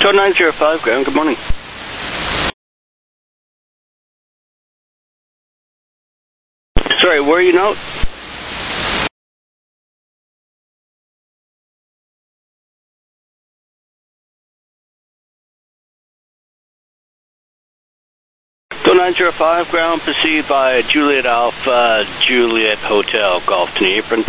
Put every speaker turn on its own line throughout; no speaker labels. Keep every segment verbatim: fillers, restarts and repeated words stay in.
Tower nine zero five, ground, good morning. Sorry, where are you now? Tower nine zero five, ground, proceed by Juliet Alpha, Juliet Hotel, Golf to the apron.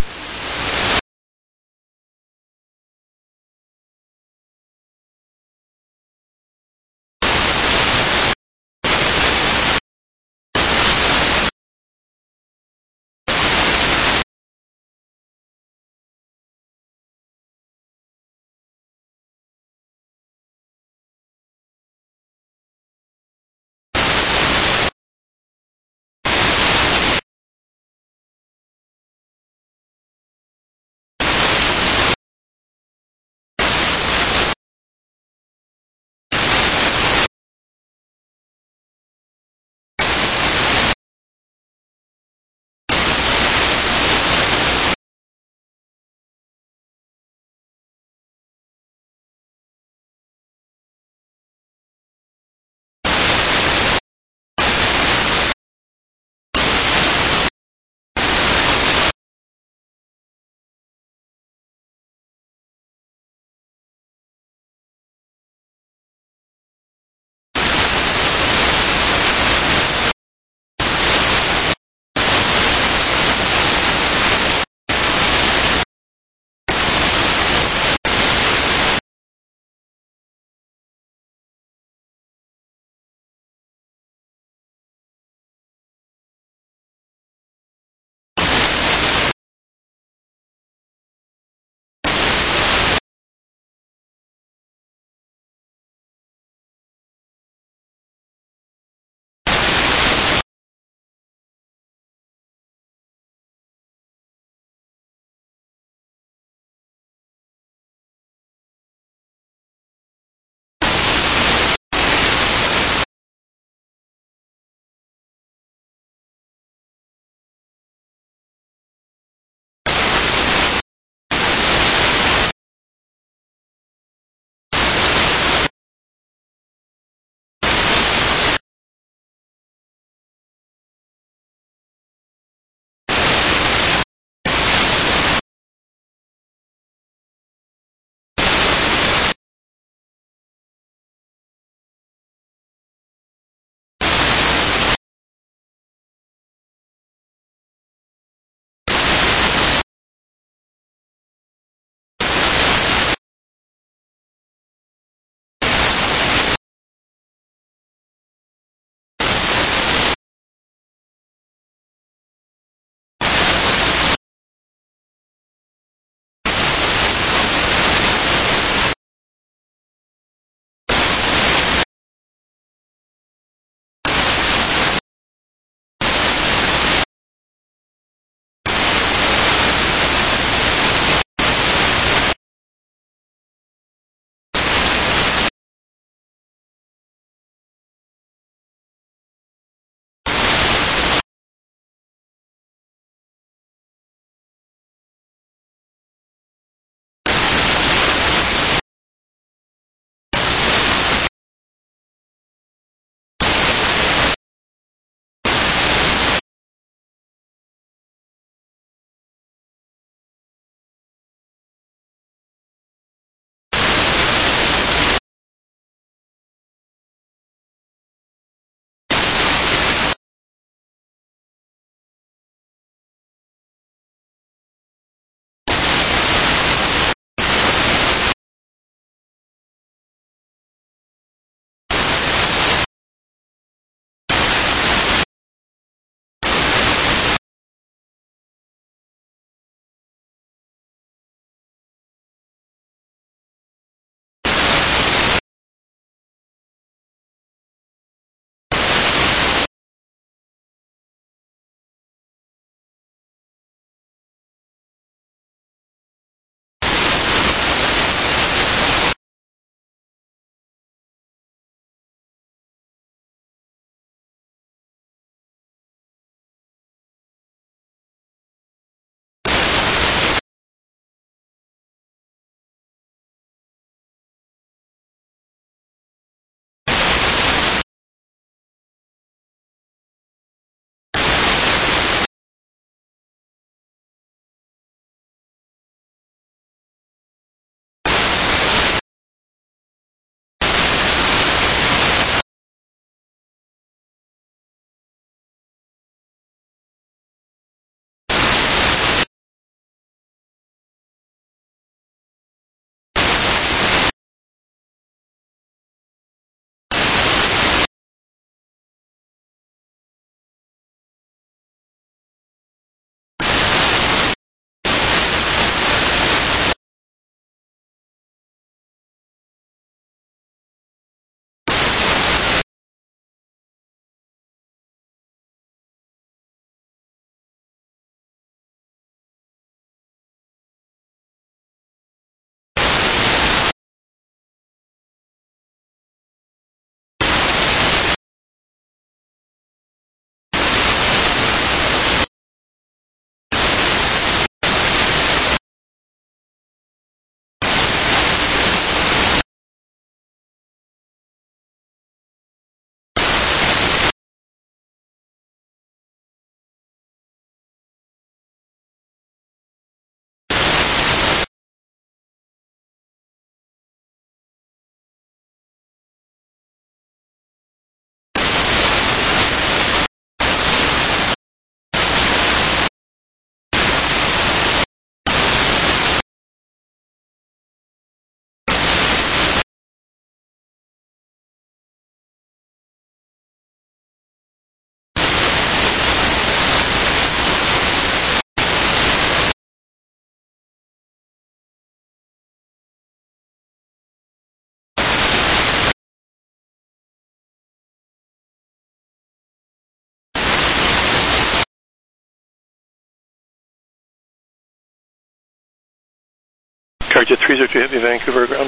Target three zero two Heavy, Vancouver ground.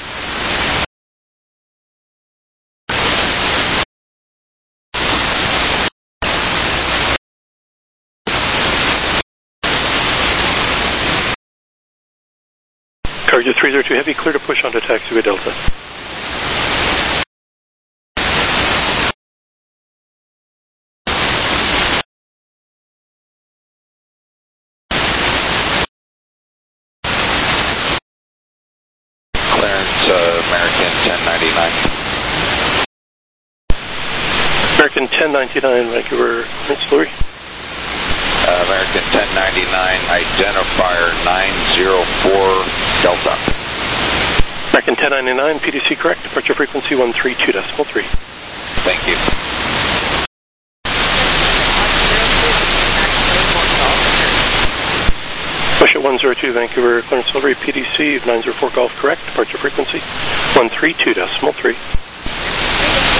Target three zero two Heavy, clear to push onto taxiway Delta.
Clearance, uh, American ten ninety-nine.
American ten ninety-nine, Vancouver, auxiliary.
Uh, American ten ninety-nine, identifier nine zero four Delta.
American ten ninety-nine, P D C correct, departure frequency one three two decimal three.
Thank you.
Push at one zero two Vancouver, clearance delivery, P D C nine zero four Golf correct, departure frequency one three two decimal three.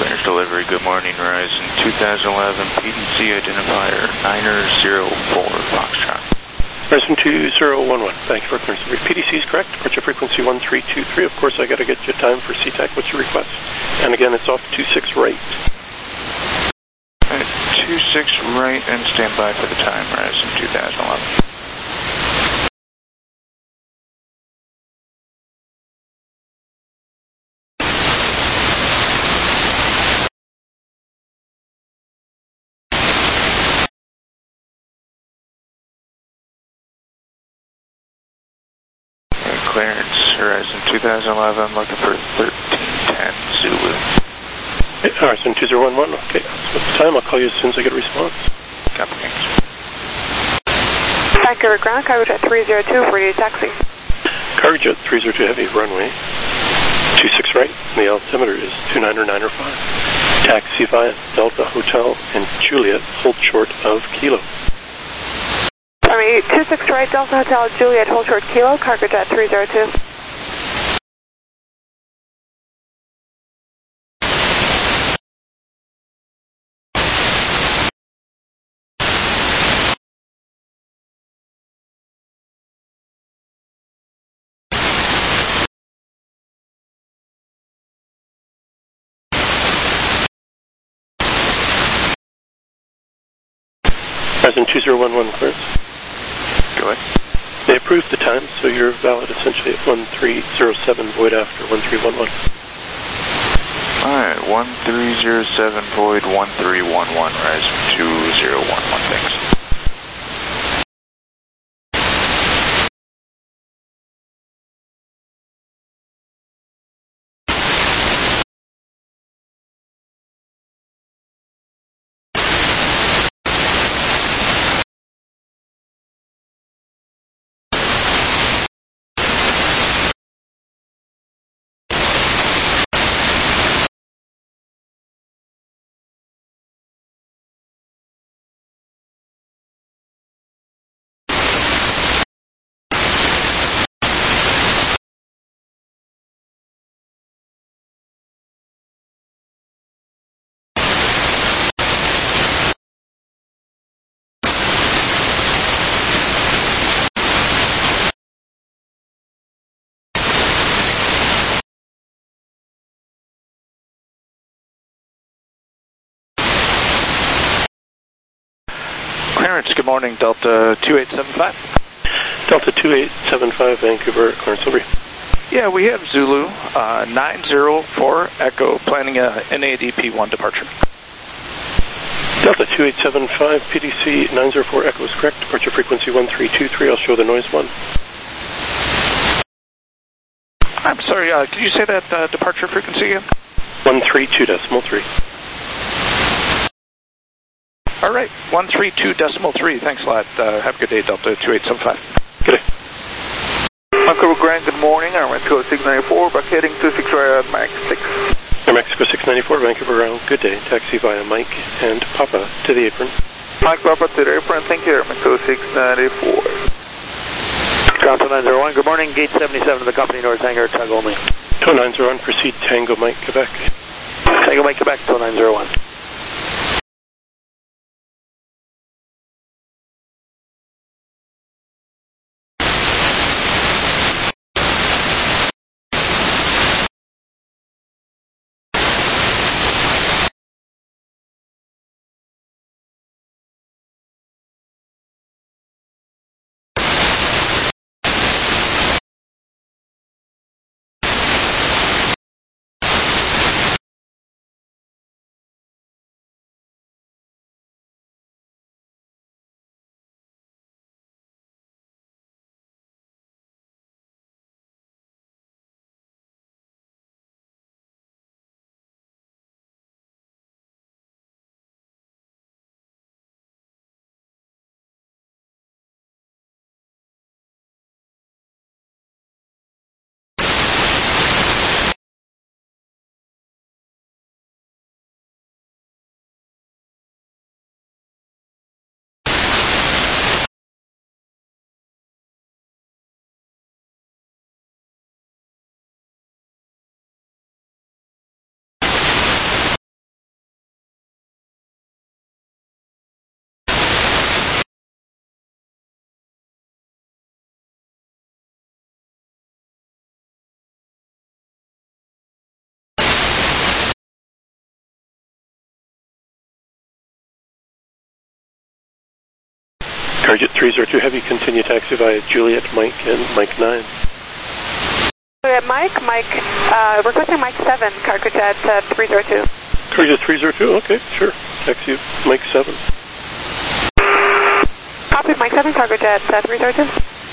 clearance delivery. Good morning, Horizon two thousand eleven P D C identifier nine zero four Foxtrot.
Horizon two zero one one, thank you for clearance delivery. P D C is correct, departure frequency one three two three. Of course, I got to get you time for C TAC. What's your request? And again, it's off two six right.
At two six right and stand by for the time, Horizon two thousand eleven. Clearance, Horizon two thousand eleven, looking for thirteen ten Zulu.
Hey, Horizon two zero one one, okay. What's the time? I'll call you as soon as I get a response.
Copy.
Vancouver ground, Cargojet three zero two, radio taxi.
Cargojet three zero two heavy, runway two six right. The altimeter is two nine nine five. Taxi via Delta Hotel and Juliet, hold short of Kilo.
I mean, two six right, Delta Hotel, Juliet, hold short Kilo, Cargojet three zero two.
Horizon two zero one one, clearance.
Go ahead.
They approved the time, so you're valid essentially at one three zero seven, void after one three one one.
Alright, one three zero seven, void one three one one, Horizon two zero one one, thanks. Clearance, good morning, Delta two eight seven five.
Delta two eight seven five, Vancouver, clearance delivery.
Yeah, we have Zulu, uh, nine zero four Echo, planning a N A D P one departure.
Delta two eight seven five, P D C nine zero four Echo is correct, departure frequency one three two three, I'll show the noise one.
I'm sorry, uh, can you say that uh, departure frequency again?
one three two decimal three.
All right, one three two decimal three. Thanks a lot. Uh, have a good day, Delta two eight seven five.
Good day.
Vancouver Grand, good morning. Air Mexico six ninety-four, back heading two six right at Mike six.
Air Mexico six ninety-four, Vancouver ground, good day. Taxi via Mike and Papa to the apron.
Mike Papa to the apron, thank you. Air Mexico six ninety-four.
Ground two nine zero one, good morning. Gate seventy-seven of the company, North Hangar, tug only.
two nine zero one, proceed Tango Mike, Quebec.
Tango Mike, Quebec, two nine zero one.
Target three zero two Heavy, continue taxi via Juliet, Mike, and Mike nine.
Juliet, Mike, Mike, uh, requesting Mike seven, cargo jet uh, three zero two.
Cargo jet three zero two, okay, sure. Taxi Mike seven.
Copy, Mike seven, cargo jet uh, three zero two.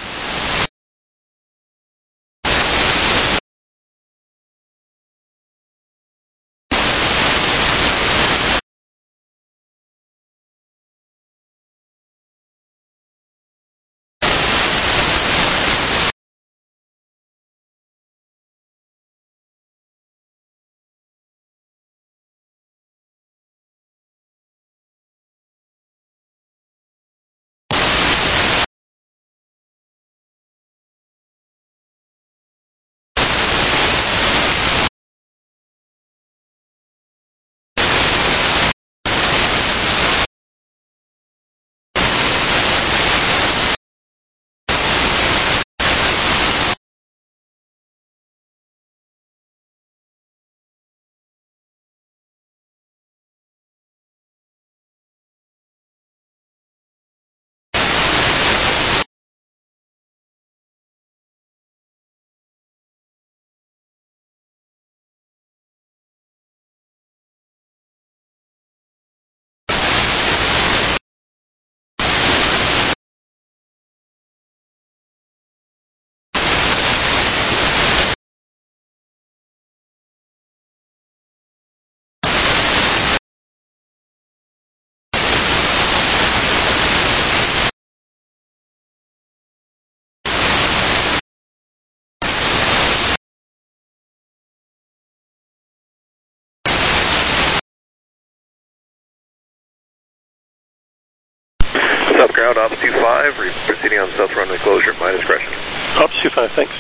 South ground, Ops two five, proceeding on south runway closure, my discretion.
Ops two five, thanks.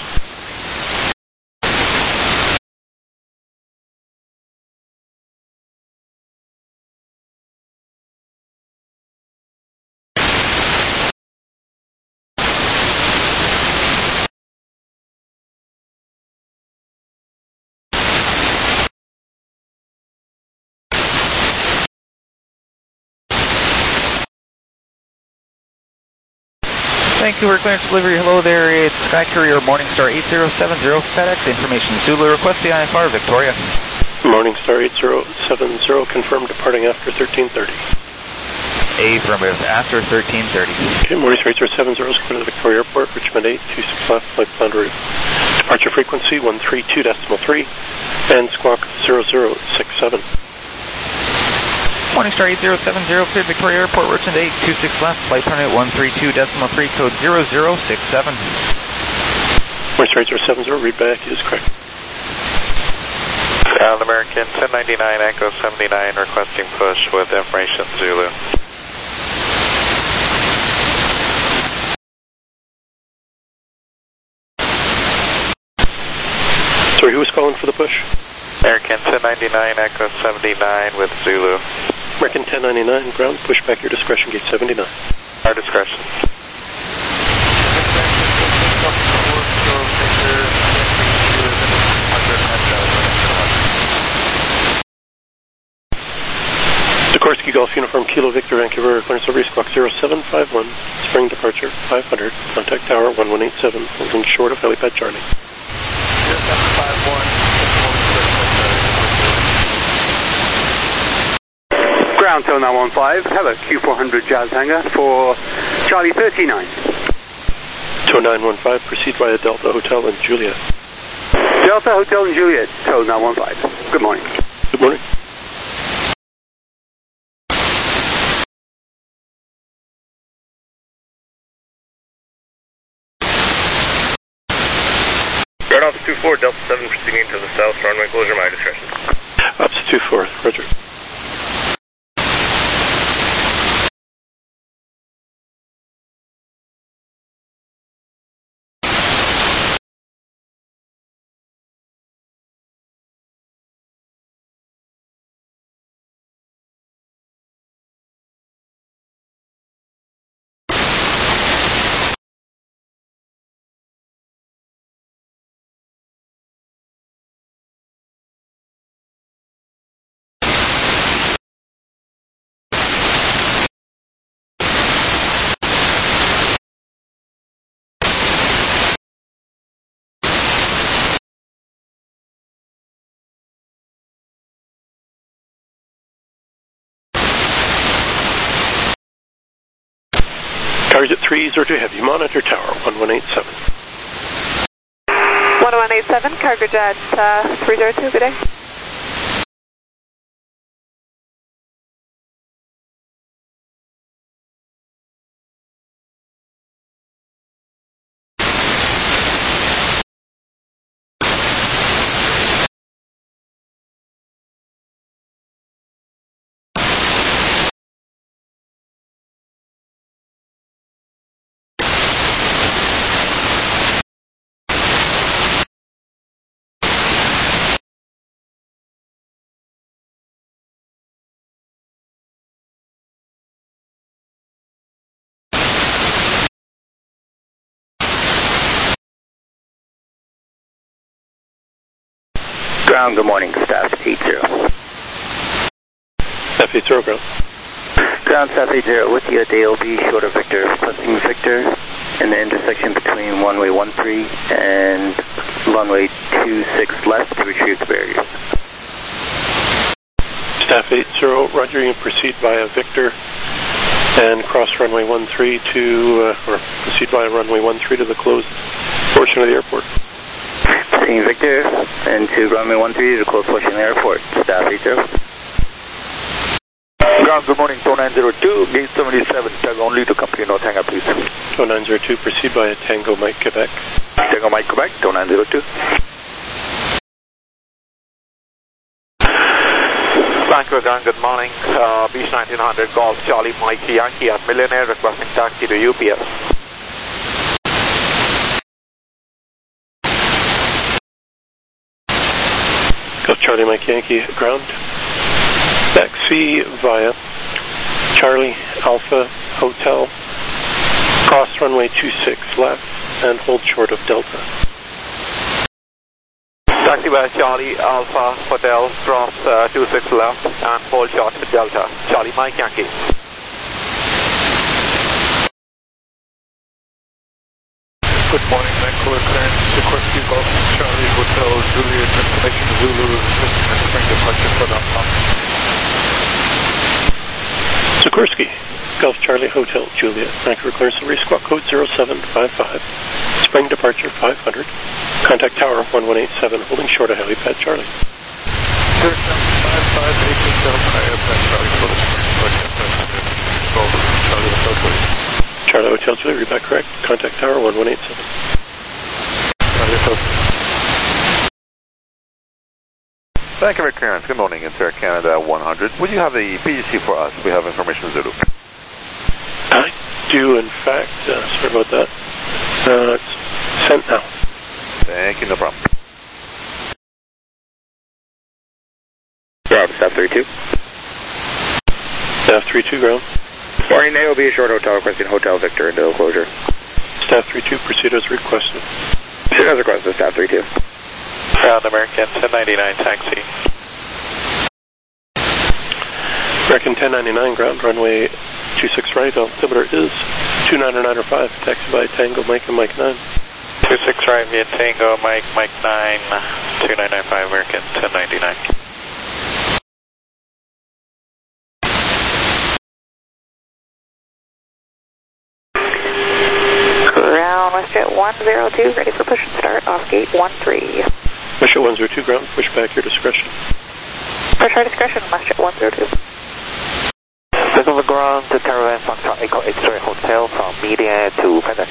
Thank you for clearance delivery. Hello there, it's Sky Courier Morningstar eight zero seven zero FedEx. Information Zulu, request the I F R, Victoria.
Morningstar eight zero seven zero, confirmed departing after thirteen thirty.
Affirmative, after thirteen thirty.
Okay, Morningstar eight zero seven zero is coming to the Victoria Airport, Richmond eight two six left, flight plan route. Departure frequency one three two point three, and squawk zero zero six seven.
Morningstar eight zero seven zero, cleared Victoria Airport, Richmond eight two six left, flight plan one three two point three, code zero zero six seven.
Morningstar eight zero seven zero, read back is correct.
Ground American ten ninety-nine, Echo seventy-nine, requesting push with information Zulu.
Sorry, who was calling for the push?
American ten ninety-nine, Echo seventy-nine with Zulu.
American ten ninety-nine, ground, push back your discretion, gate seventy-nine.
Our discretion.
Sikorsky Golf Uniform Kilo Victor Vancouver, clearance over squawk zero seven five one, spring departure five hundred, contact tower one one eight seven, holding short of helipad Charlie.
zero seven five one,
Ground Tower nine one five, hello, Q four hundred Jazz Hangar for Charlie thirty-nine.
Tow nine one five, proceed via Delta Hotel in Juliet.
Delta Hotel in Juliet, Tow nine one five. Good morning.
Good morning.
Ground Ops two four, Delta seven proceeding to the south, runway closure, my discretion.
Ops two four, roger. Target three zero two Heavy, monitor tower one one eight seven.
one one eight seven, cargo jet uh, three zero two, good day.
Ground, good morning, staff eight zero.
Staff eight zero, ground.
Ground, staff eight zero, with you at A L B, short of Victor, requesting Victor in the intersection between runway one three and runway two six left to retrieve the barriers.
Staff eight zero, roger, you can proceed via Victor and cross runway one three to, uh, or proceed via runway one three to the closed portion of the airport.
Seeing Victor and to runway one three to the closed portion of the airport. Staff eight zero.
Ground, good morning, two nine zero two, gate seventy-seven, tag only to company North Hangar, please.
two nine zero two, proceed via Tango Mike, Quebec.
Tango Mike, Quebec, two nine zero two. Vancouver Ground, good morning, uh, Beach nineteen hundred, Golf Charlie Mike Yankee at Millionaire, requesting taxi to U P S.
Charlie Mike Yankee, ground. Taxi via Charlie Alpha Hotel, cross runway two six left, and hold short of Delta.
Taxi via Charlie Alpha Hotel, cross uh, two six left, and hold short of Delta. Charlie Mike Yankee.
Good morning, Vancouver clearance, request you Golf Charlie Hotel, Juliet, information Zulu, and spring departure for that pump.
Sikorsky, Golf Charlie Hotel, Juliet, Vancouver clearance, delivery squawk code zero seven five five, spring departure five hundred, contact tower one one eight seven, holding short of helipad Charlie.
zero seven five five, eighteen Delta, airplane Charlie, for the spring departure, Golf Charlie Hotel, Juliet.
Charlie Hotel, Juliet, read back correct. Contact tower one one eight seven.
Vancouver clearance, good morning, it's Air Canada one hundred. Would you have the P D C for us? We have information Zulu.
I do, in fact. Uh, sorry about that. Uh, it's sent now.
Thank you, no problem.
Ground, staff three two.
Staff three two, ground.
Morning, A O B, short hotel, requesting Hotel Victor into closure.
Staff three two, proceed as requested.
Proceed as requested, staff three two.
Ground American ten ninety-nine, taxi.
American ten ninety-nine, ground, runway two six right, altimeter is two nine nine five, taxi by Tango Mike and Mike nine.
two six right via Tango, Mike, Mike nine, two nine nine five, American ten ninety-nine.
Ground, WestJet one zero two, ready for push and start off gate one three.
WestJet one zero two, ground, push back your discretion.
Push our discretion, WestJet one zero two.
Vancouver Ground to Caravan Foxtrot Echo X-Ray Hotel from Media to FedEx.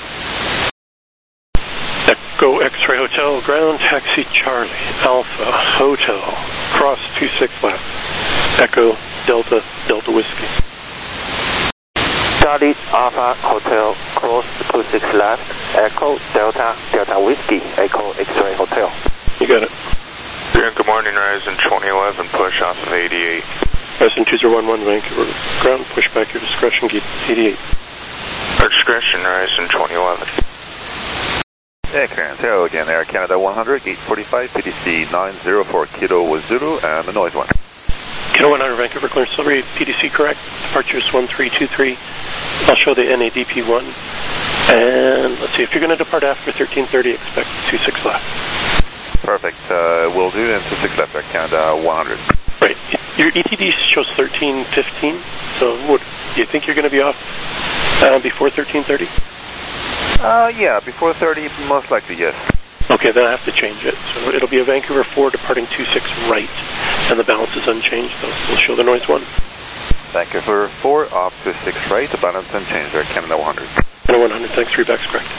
Echo X-Ray Hotel, ground, taxi Charlie, Alpha, Hotel, cross two six left, Echo, Delta, Delta Whiskey.
Charlie Alpha Hotel, cross two six left, Echo, Delta, Delta Whiskey, Echo X-Ray Hotel.
You got it.
Good morning, Horizon twenty eleven, push off of eighty-eight.
Horizon two zero one one, Vancouver, ground, push back your discretion, gate eighty-eight.
Our discretion, Horizon twenty eleven.
Air clearance, hello again, Air Canada one hundred, gate forty-five, P D C nine zero for Kilo with Zulu, and the noise one.
Kilo one hundred, Vancouver clearance delivery, P D C correct, departures one three two three. I'll show the N A D P one. And let's see, if you're going to depart after thirteen thirty, expect two six left.
Perfect, uh, will do, and two six left, Air Canada one hundred.
Right, your E T D shows thirteen fifteen, so what, do you think you're going to be off Uh, before thirteen thirty?
Uh, yeah, before thirty, most likely, yes.
Okay, then I have to change it. So it'll be a Vancouver four departing two six right, and the balance is unchanged, though. We'll show the noise one.
Vancouver four, off two six right, the balance unchanged there, Canada one hundred.
Canada one hundred, thanks, three back's correct.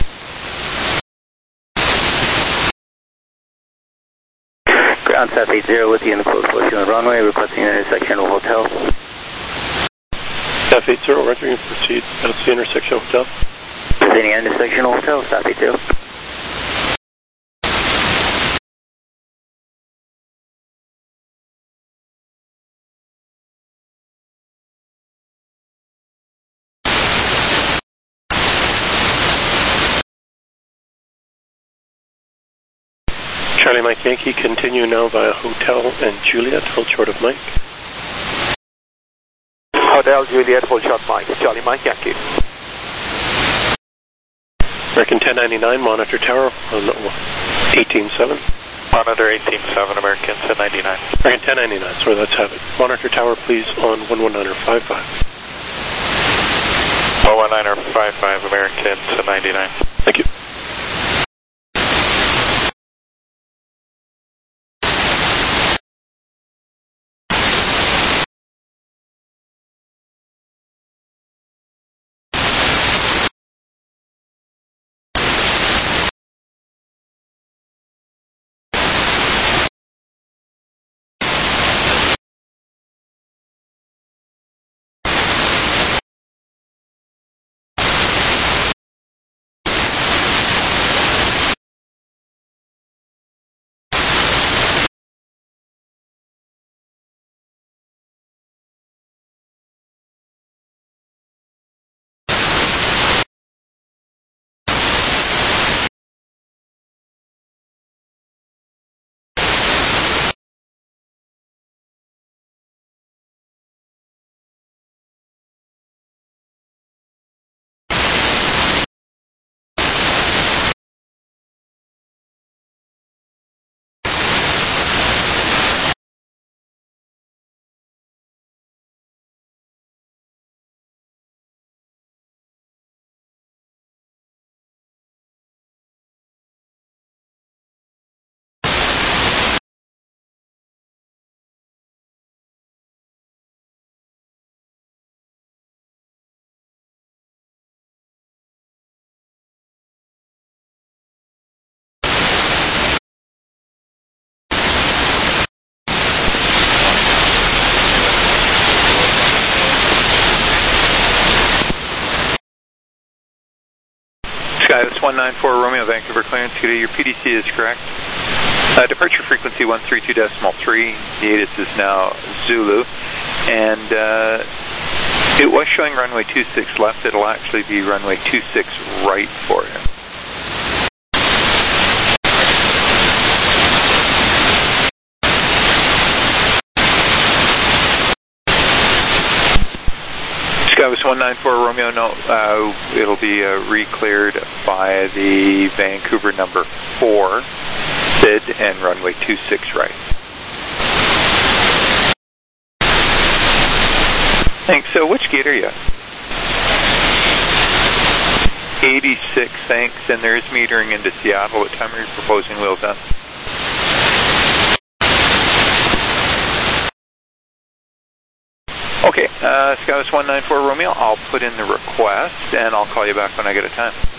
Ground South eight zero with you in the close position of the runway, requesting an intersection of hotel.
South eight zero, right, we can proceed. That's the intersection of hotel.
Presenting intersection of hotel, South eight zero.
Charlie Mike Yankee, continue now via Hotel and Juliet, hold short of Mike.
Hotel Juliet, hold short Mike, Charlie Mike Yankee.
American ten ninety-nine, monitor tower on eighteen seven.
Monitor eighteen seven, American ten ninety-nine.
American ten ninety-nine, sorry, let's have it. Monitor tower, please, on one one nine five five.
one one nine five five, American ten ninety-nine.
Thank you.
Sky, this one nine four Romeo, Vancouver clearance. Today your P D C is correct. Uh, departure frequency one three two decimal three. The A T I S is now Zulu. And uh, it was showing runway two six left. It'll actually be runway two six right for you. Skywest one nine four Romeo, no, uh, it'll be uh, re-cleared by the Vancouver number four, S I D, and runway two six right. Thanks. So which gate are you at? eighty-six, thanks. And there is metering into Seattle. What time are you proposing wheels on? Okay, uh, Skywest one nine four Romeo, I'll put in the request and I'll call you back when I get a time.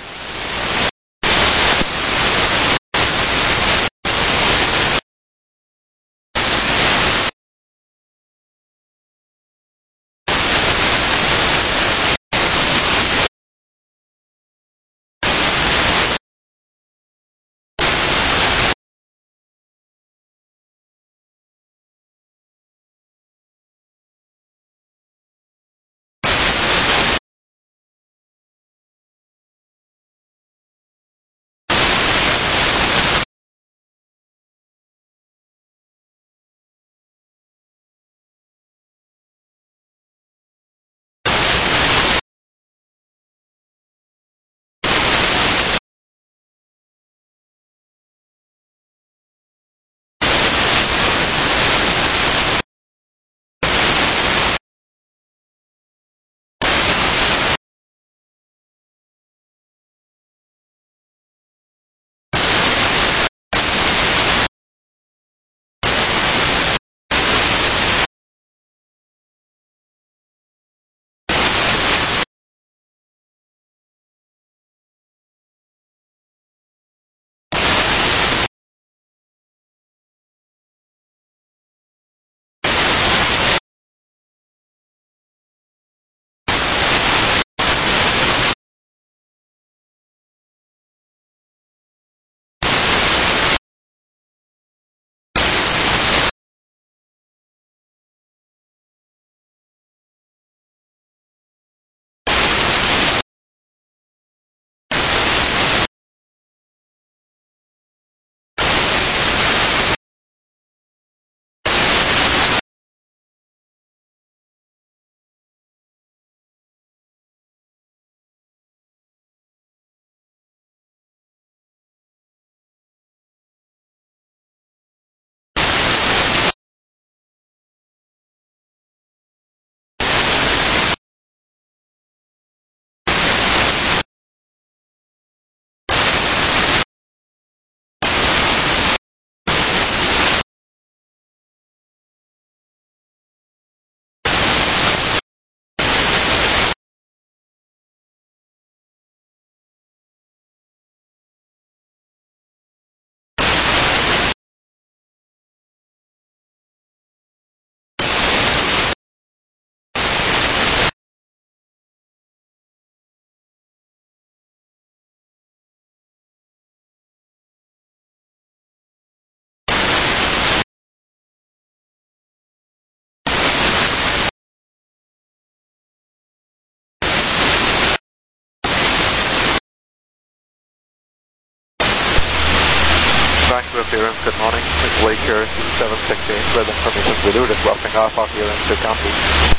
interference, good morning. It's Glacier two seven six eight with information Zulu requesting alpha clearance to Kamloops.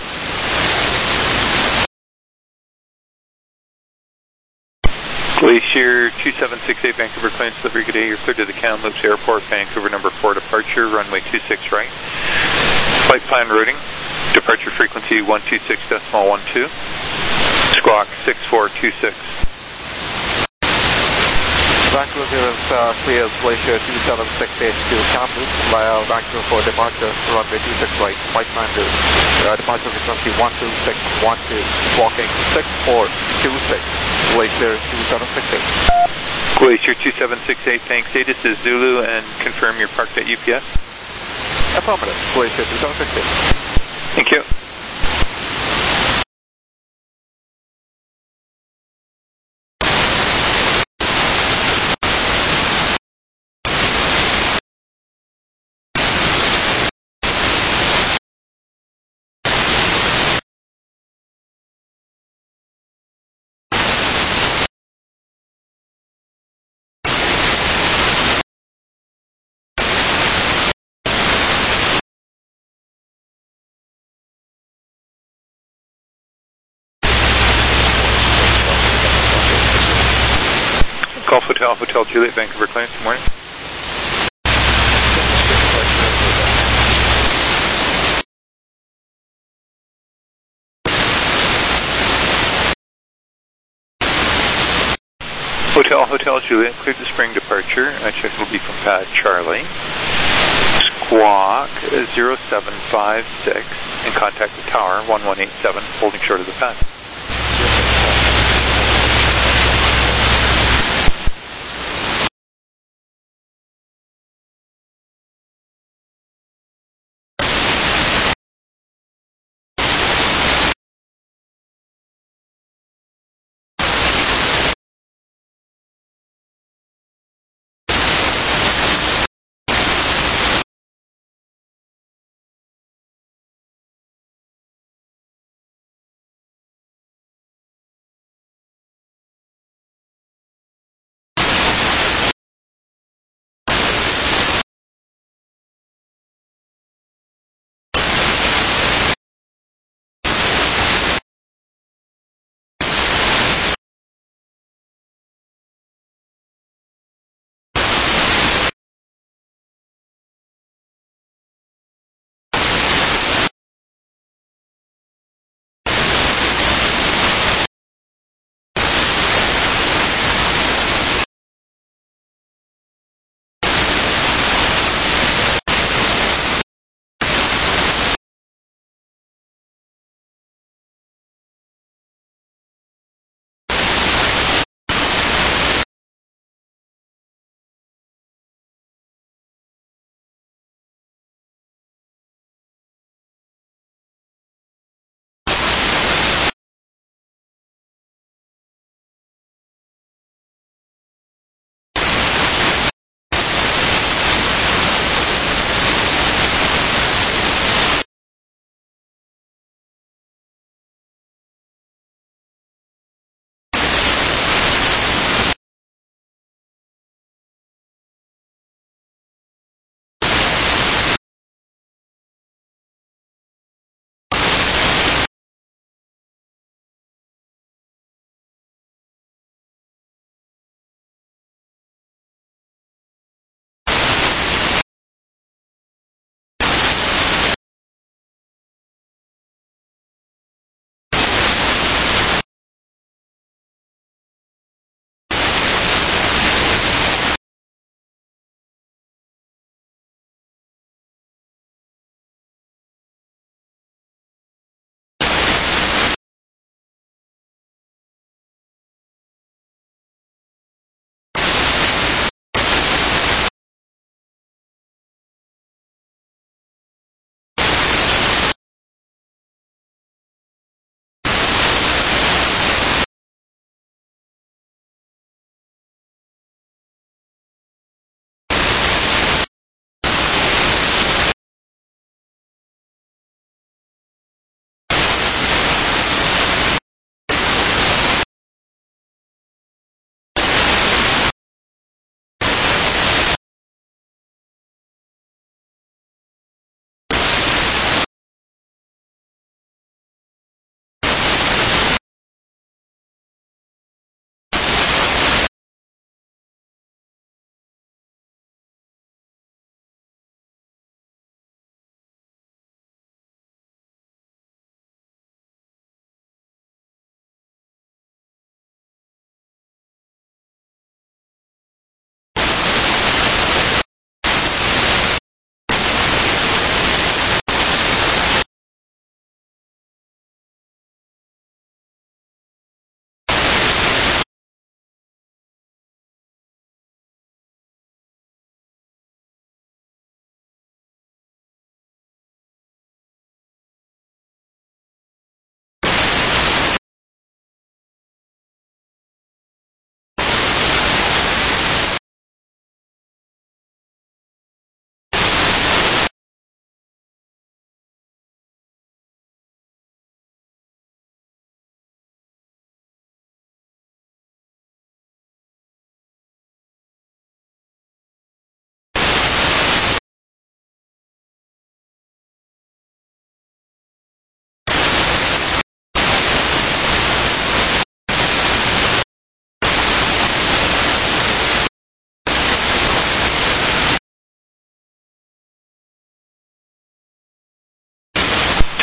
Glacier two seven six eight, Vancouver clearance delivery, good day. You're cleared to the Kamloops Airport, Vancouver number four departure, runway two six right. Flight plan routing, departure frequency one two six decimal one two, squawk six four two six.
Vancouver clearance uh, clears Glacier two seven six eight to Kamloops via Vancouver for departure, runway two six right. Flight plan routing, uh, departure frequency one two six one two, squawking six four two six. Glacier two seven six eight.
Glacier two seven six eight, thanks. Status is Zulu and confirm you're parked at U P S.
Affirmative. Glacier two seven six eight.
Thank you. Golf Hotel, Hotel Juliet, Vancouver clearance, good morning. Hotel, Hotel Juliet, cleared to spring departure. I check will be from pad Charlie. Squawk zero seven five six and contact the tower one one eight seven, holding short of the pad.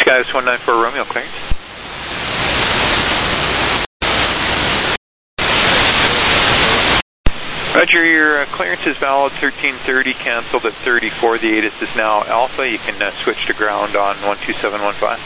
Skies one nine four Romeo, clearance. Roger, your uh, clearance is valid, thirteen thirty, canceled at thirty-four. The ATIS is now Alpha. You can uh, switch to ground on one two seven one five.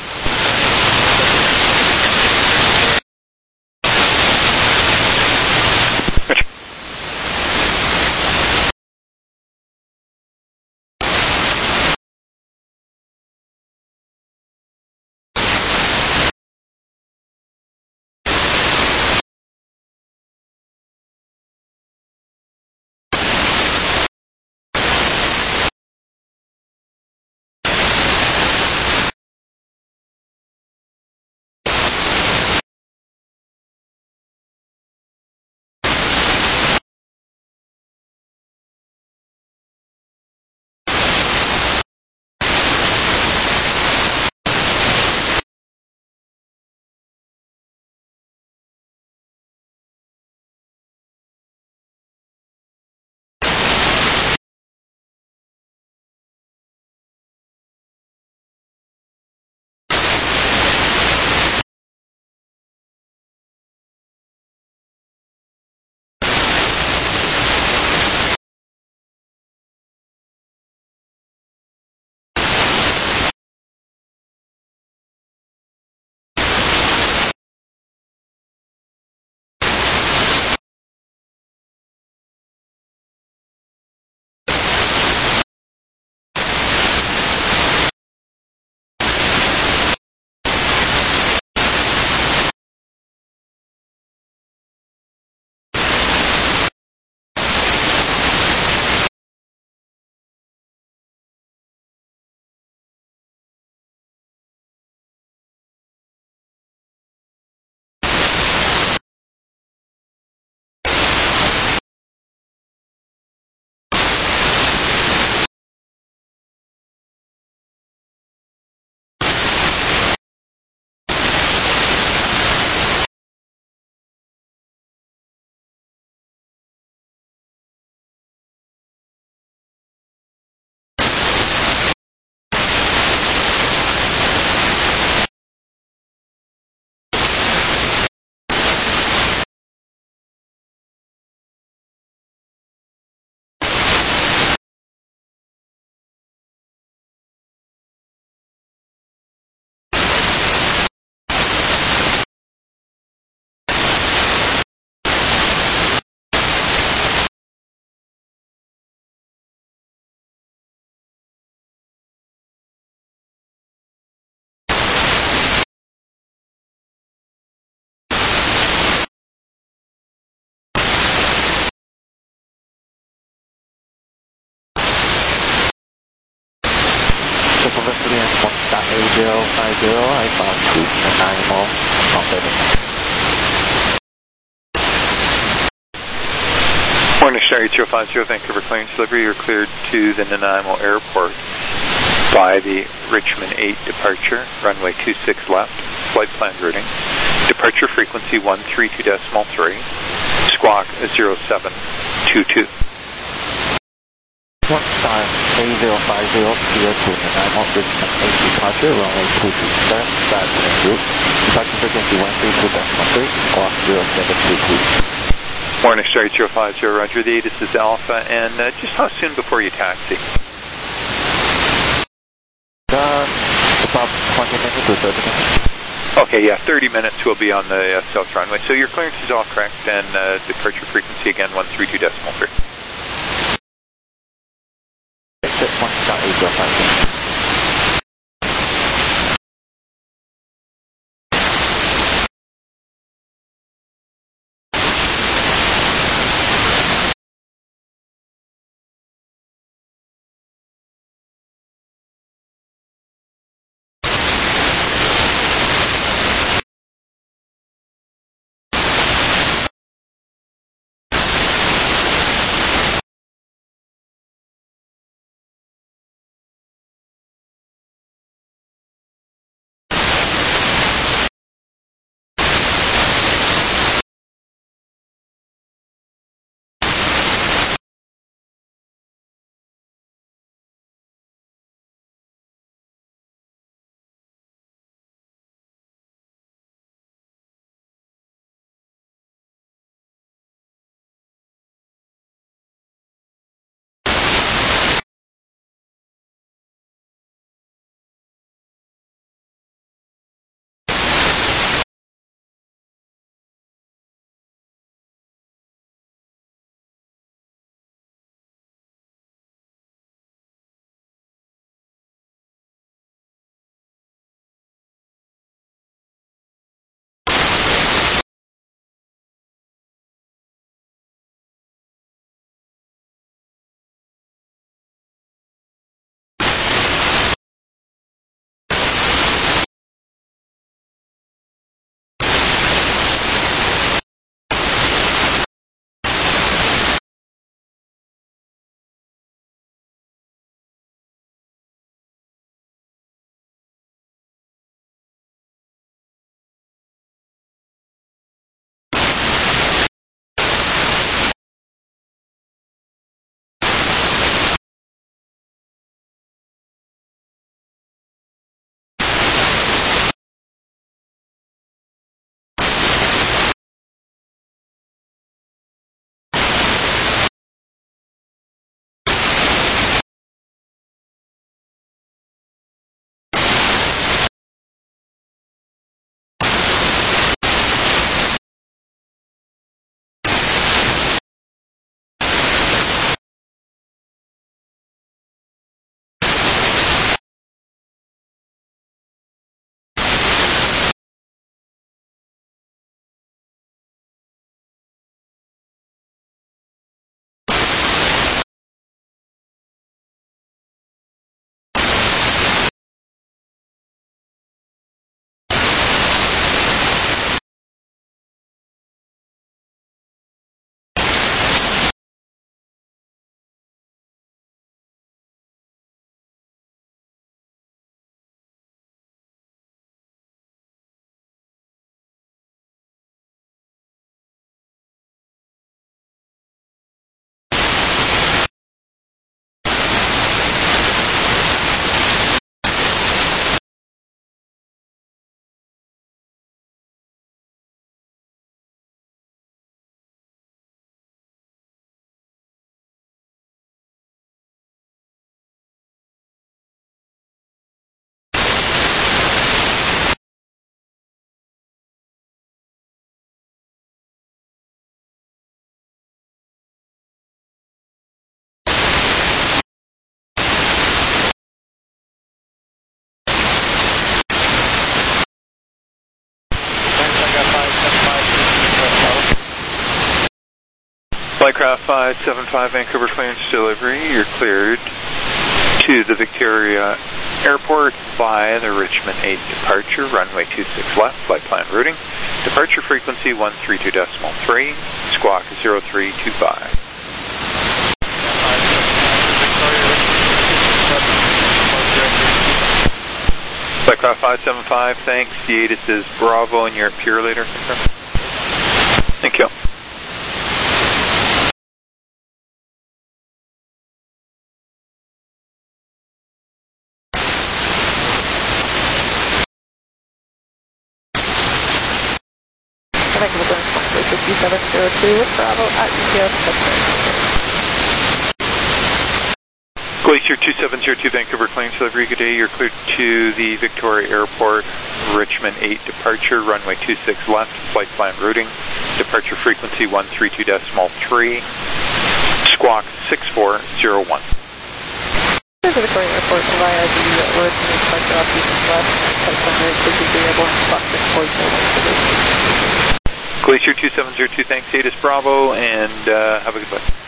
Morning Star eight zero five zero, Vancouver clearance delivery. You're cleared to the Nanaimo Airport by the Richmond eight departure, runway two six left, flight plan routing, departure frequency one three two decimal three, squawk zero seven two two.
One star eight zero five zero, clear to Nanaimo, Richmond eight departure, runway two two seven, start en route, departure frequency one three two decimal three, squawk zero seven two two.
Morning Star eight zero five zero, Roger, the ATIS is Alpha, and uh, just how soon before you taxi?
Uh, about twenty minutes to thirty minutes.
Okay, yeah, thirty minutes will be on the uh, south runway. So your clearance is all correct, and uh, departure frequency again, one three two decimal three.
One star eight zero five zero.
Flightcraft five seven five, Vancouver clearance delivery. You're cleared to the Victoria Airport via the Richmond eight departure, runway two six left, flight plan routing. Departure frequency one three two point three, squawk zero three two five. Flightcraft five seven five, thanks. The ATIS is Bravo and you're at Purolator. Thank you.
fifty-seven zero two with Bravo at U P S.
Glacier two seven zero two, Vancouver clearance delivery. Good day. You're cleared to the Victoria Airport, Richmond eight departure, runway two six left, flight plan routing. Departure frequency one three two point three, squawk six four zero one.
To the Victoria Airport via the Richmond departure off U six left, flight plan routing two two three airborne, squawk six four zero one.
Glacier two seven zero two, thanks. ATIS Bravo, and uh, have a good day.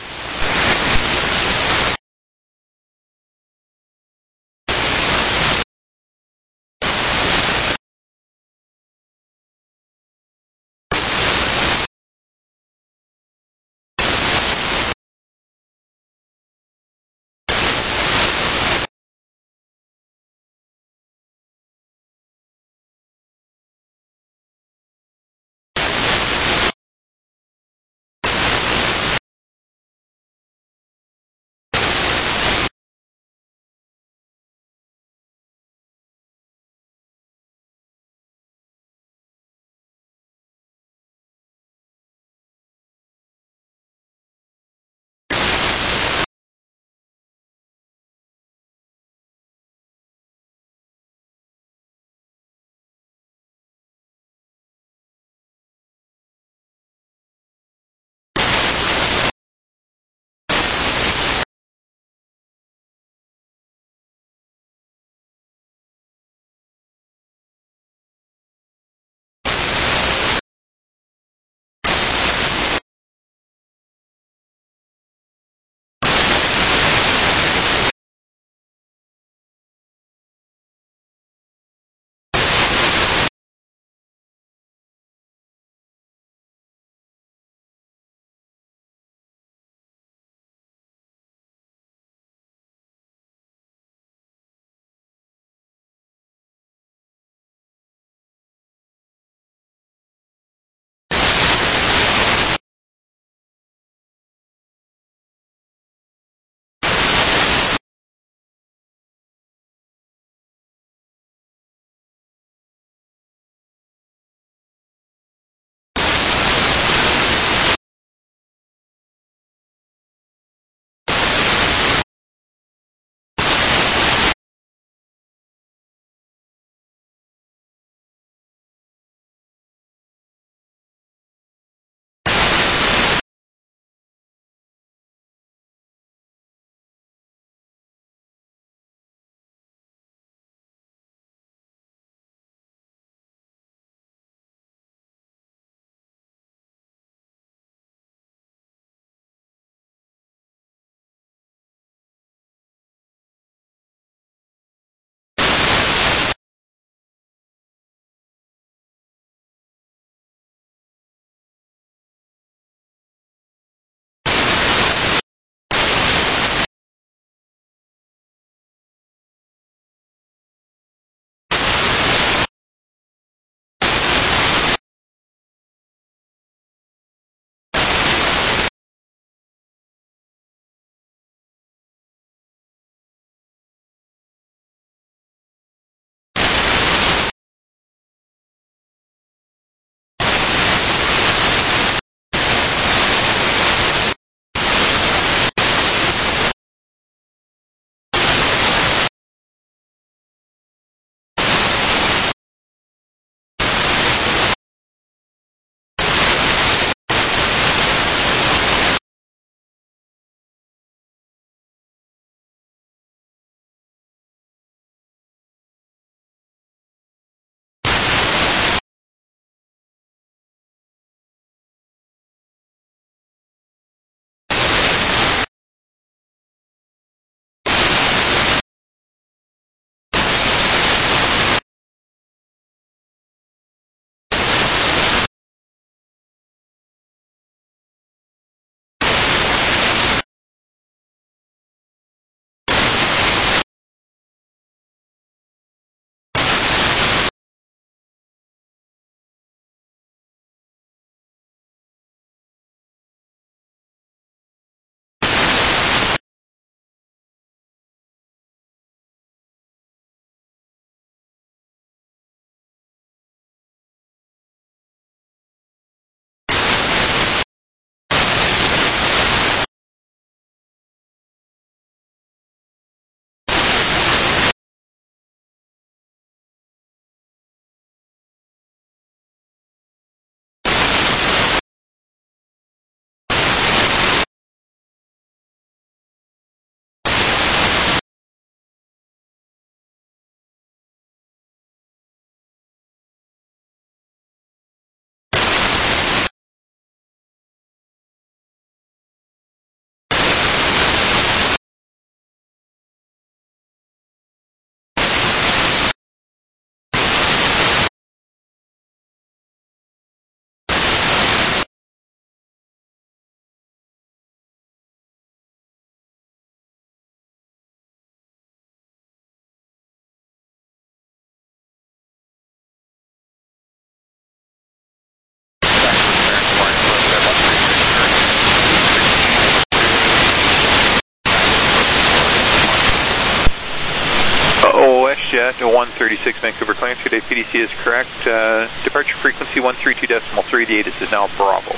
one thirty-six Vancouver clearance. Good day, P D C is correct. Uh, departure frequency one three two decimal three. The A T I S is now Bravo.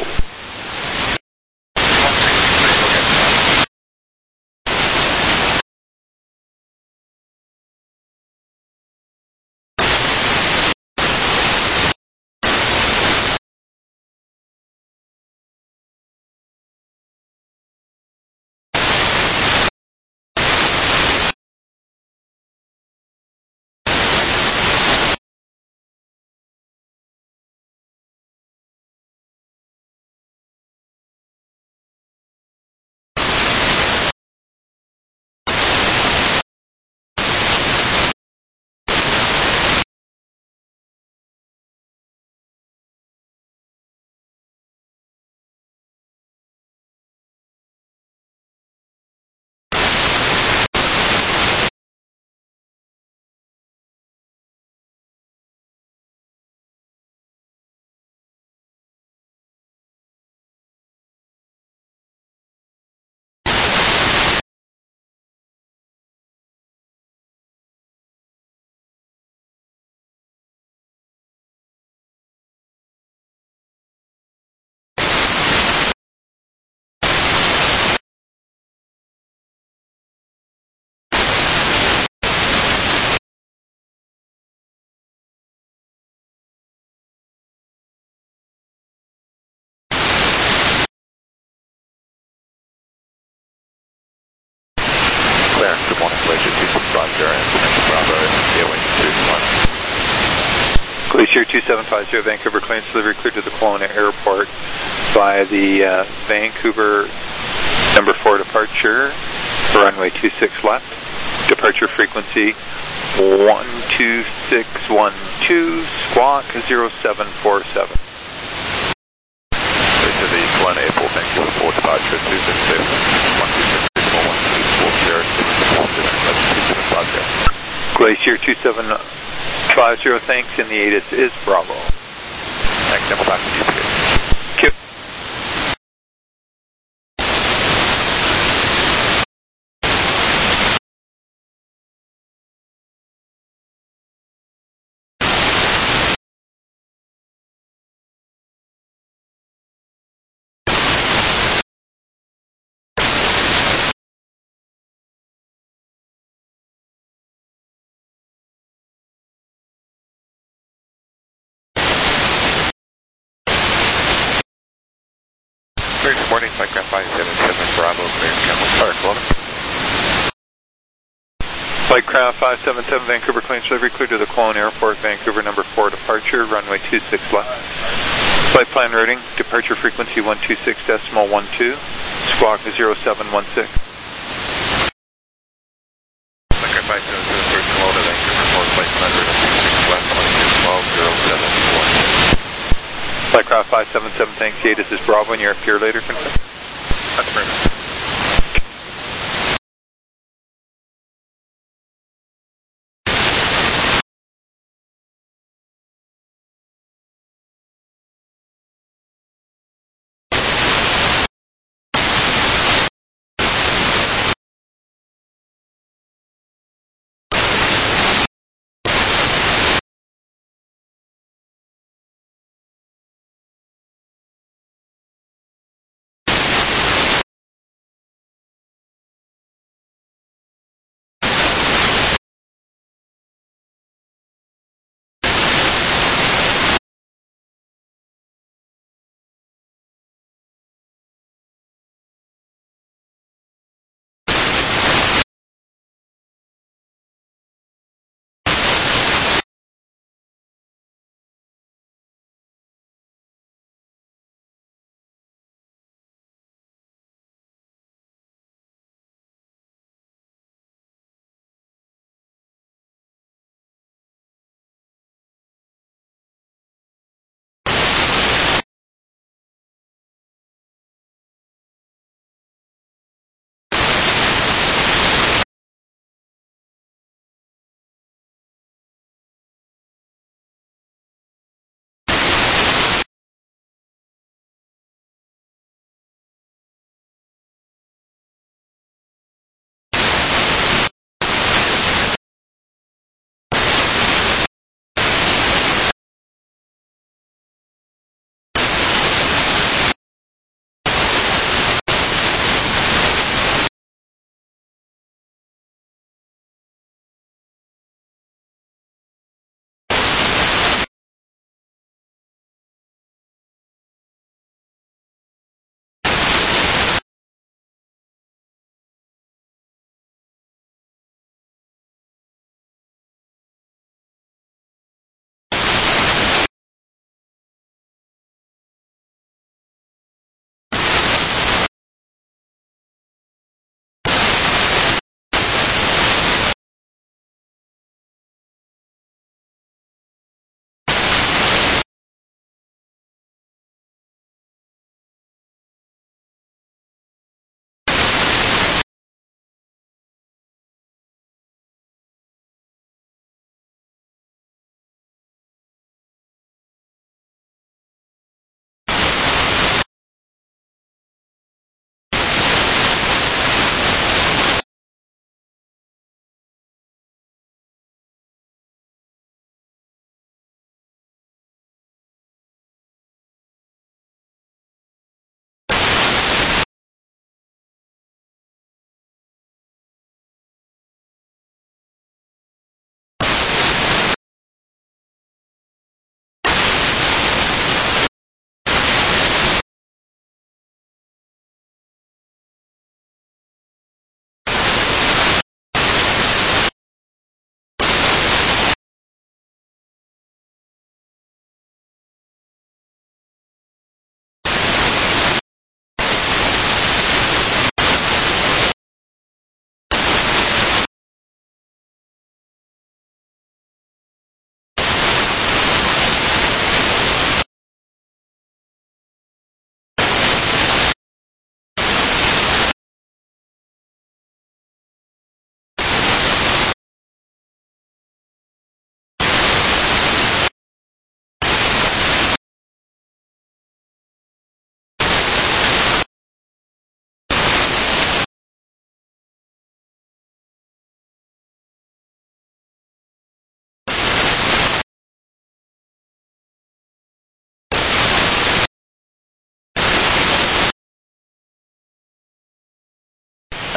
Good morning, Glacier two six five zero, and Bravo, Airway two one.
Glacier two seven five zero, Vancouver clearance delivery cleared to the Kelowna Airport via the uh, Vancouver number four departure, runway two six left, departure frequency one two six one two, squawk zero seven four seven.
This is East one, Airport, Vancouver four, departure two six six, one two six six four one two four zero six four seven, two seven five zero.
Glacier two seven five zero, thanks, and the A T I S is Bravo.
Thanks, and we'll back to you, please.
Kip.
Good morning, Flightcraft five seven seven Bravo, clear Campbell Park, Kelowna.
Flightcraft five seven seven, Vancouver clearance delivery cleared to the Kelowna Airport, Vancouver number four departure, runway two six left. Flight plan routing, departure frequency one two six decimal one two, squawk zero seven one six.
Flightcraft five seven seven, clear Kelowna, Vancouver four, flight plan routing two six left, one zero seven one six.
Flightcraft five seven seven, thanks, the A T I S is Bravo, and you're up here later, confirm.
That's very much.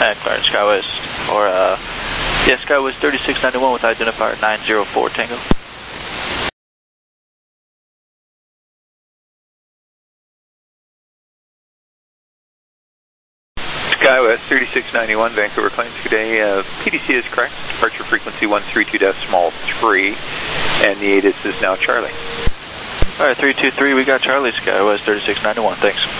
And clearing SkyWest, or uh, yeah, SkyWest thirty-six ninety-one with identifier nine zero four Tango.
SkyWest thirty-six ninety-one, Vancouver claims today. Uh, P D C is correct. Departure frequency one three two decimal three, and the A T I S is now Charlie.
All right, three two three, we got Charlie, SkyWest thirty-six ninety-one, thanks.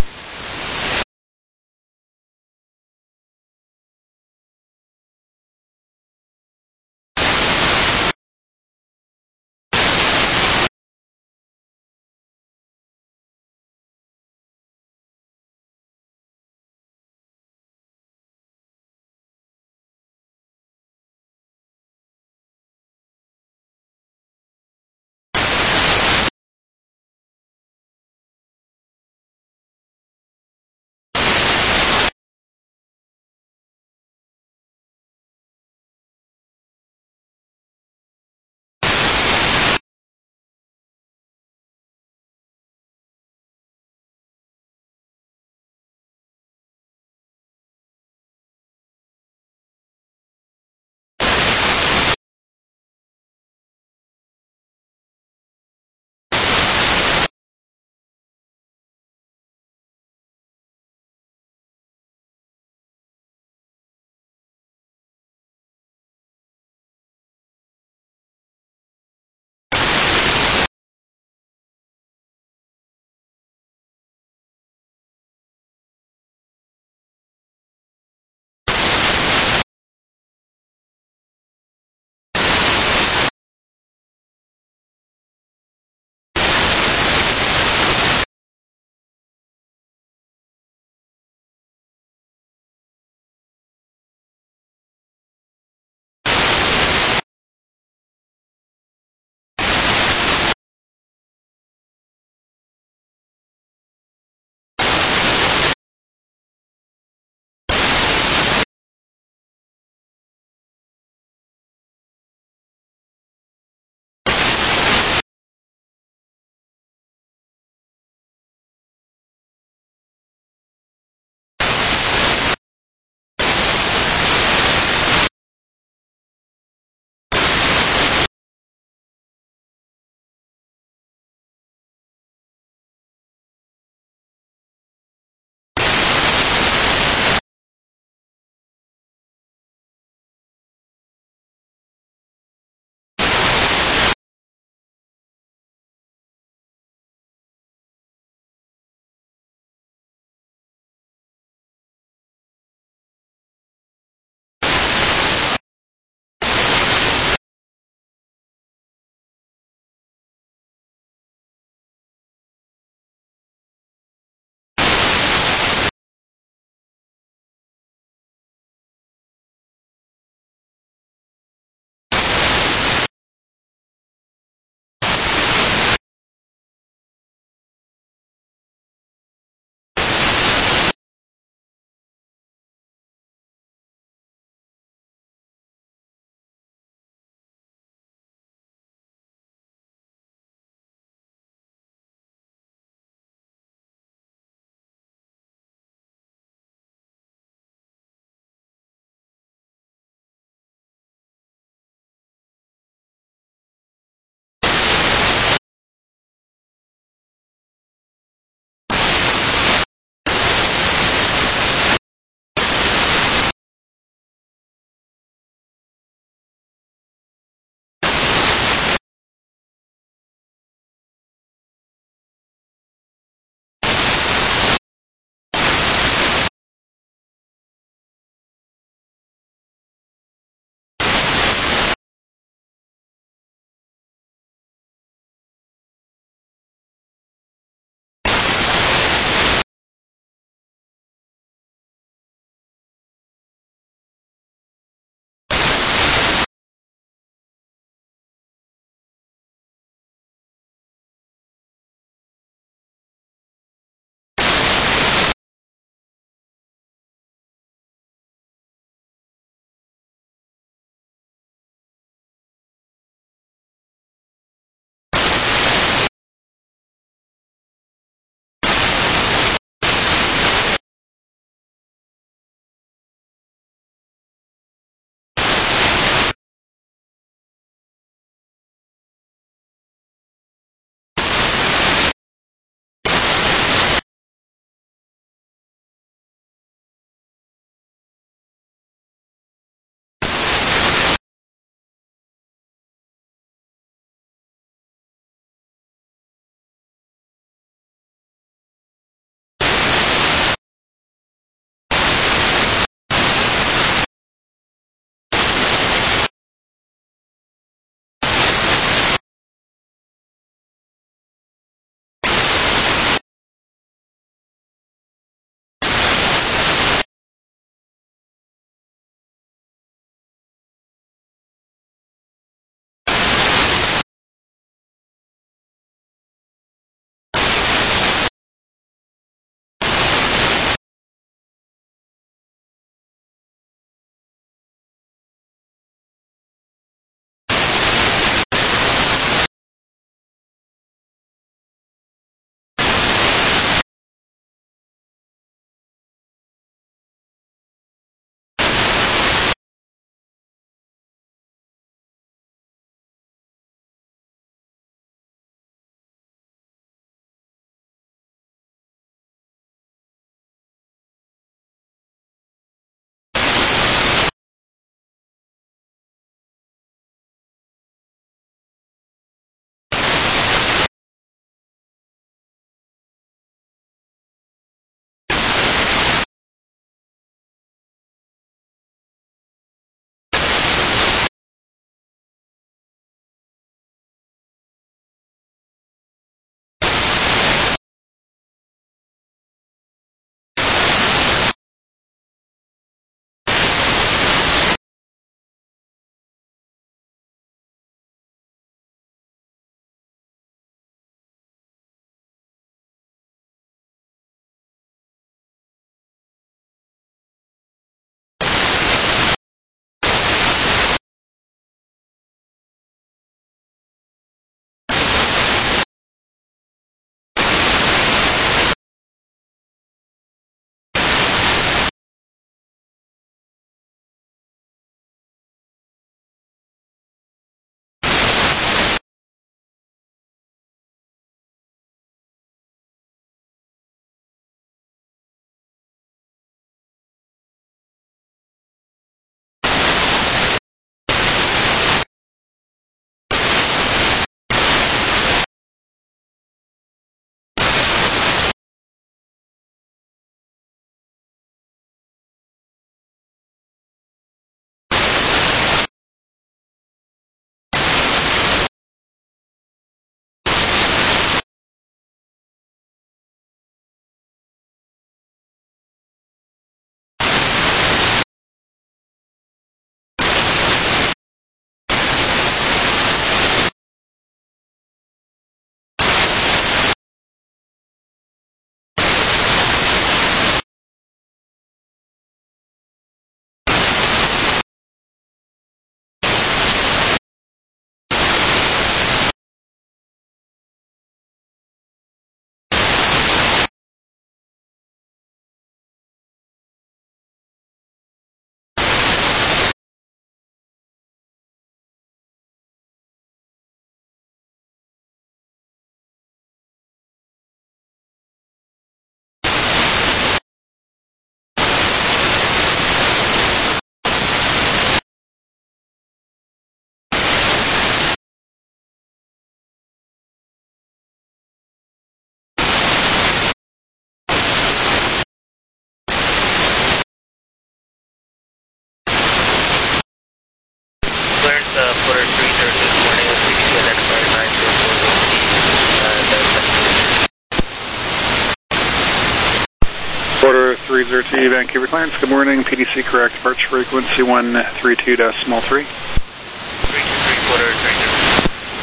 three zero two, Vancouver clearance. Good morning, P D C correct, departure frequency one three two decimal three.
three two three quarter, Ranger.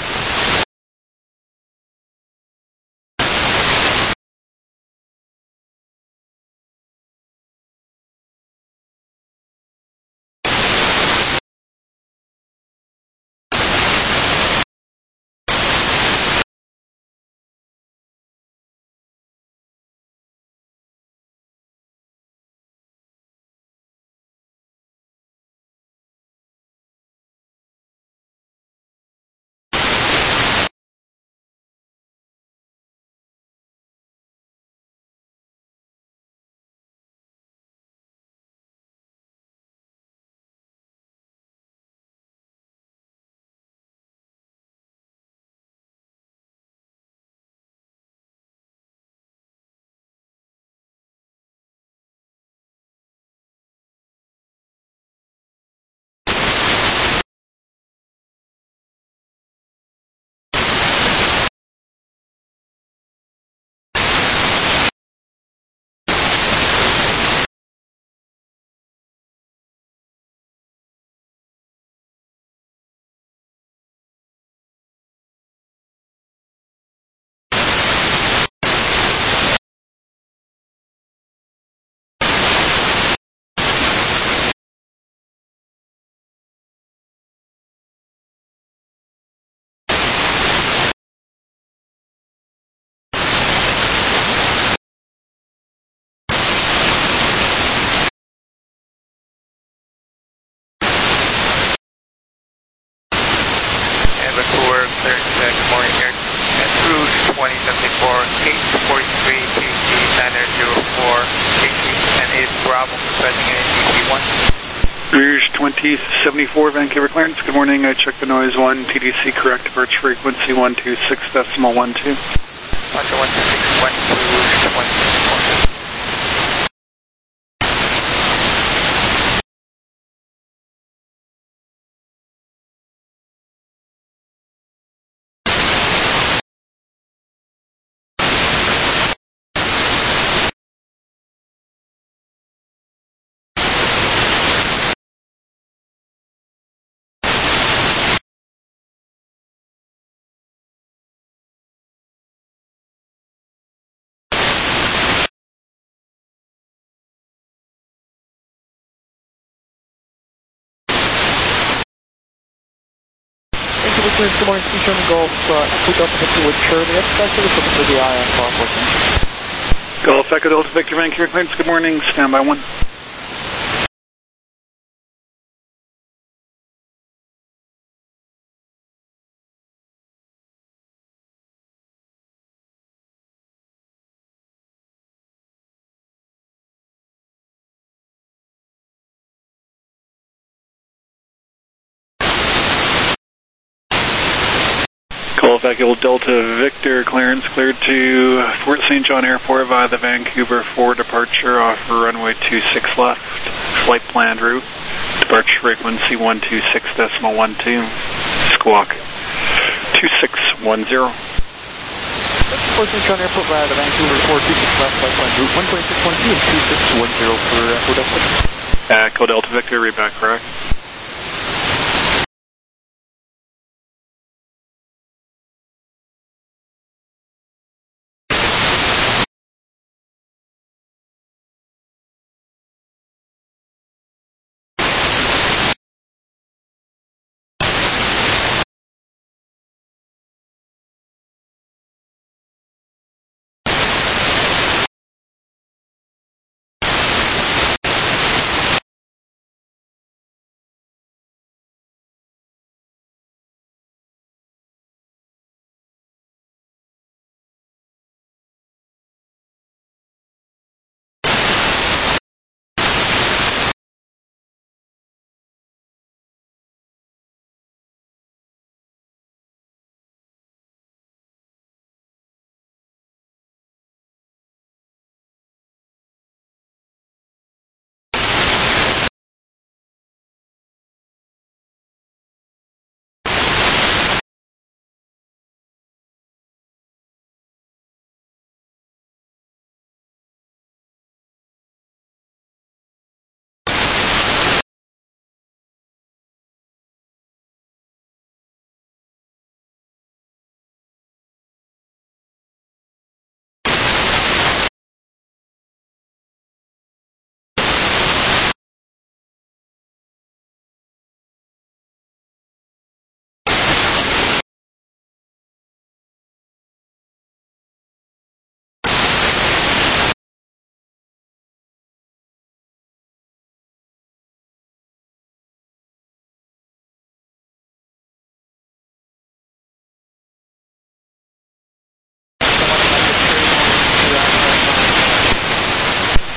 Vancouver, clearance, uh, good morning here. And Rouge twenty seventy-four, eight forty-three, K C nine zero four, K C, and eight Bravo, requesting an N D P one.
Rouge twenty seventy-four, Vancouver clearance. Good morning, I checked the noise one, P D C correct, departure frequency one two six decimal one two.
Roger, one two six one two, Rouge twenty seventy-four.
Good morning, Eastern Golf, uh, Hotel Victor with Shirley, expected looking for the I on call fourteen.
Golf Echo Delta Victor, Vancouver clearance. Good morning, standby one. Golf Echo Delta Victor clearance cleared to Fort Saint John Airport via the Vancouver four departure off runway two six left. Flight planned route. Departure frequency one two six decimal one two. Squawk two six one zero.
Fort Saint John Airport via the Vancouver four two six left. Flight planned route one two six one two and two six one zero for Echo Delta Victor.
Echo Delta Victor, read back correct.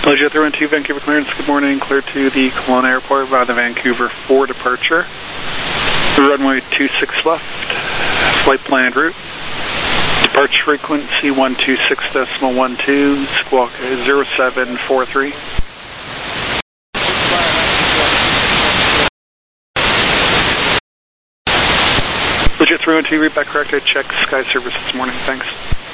Leisure three one two, Vancouver clearance, good morning. Clear to the Kelowna Airport via the Vancouver four departure. Runway two six left, flight planned route. Departure frequency one two six decimal one two, squawk zero seven four three. Legit three one two, read back correct. I checked Sky Service this morning. Thanks.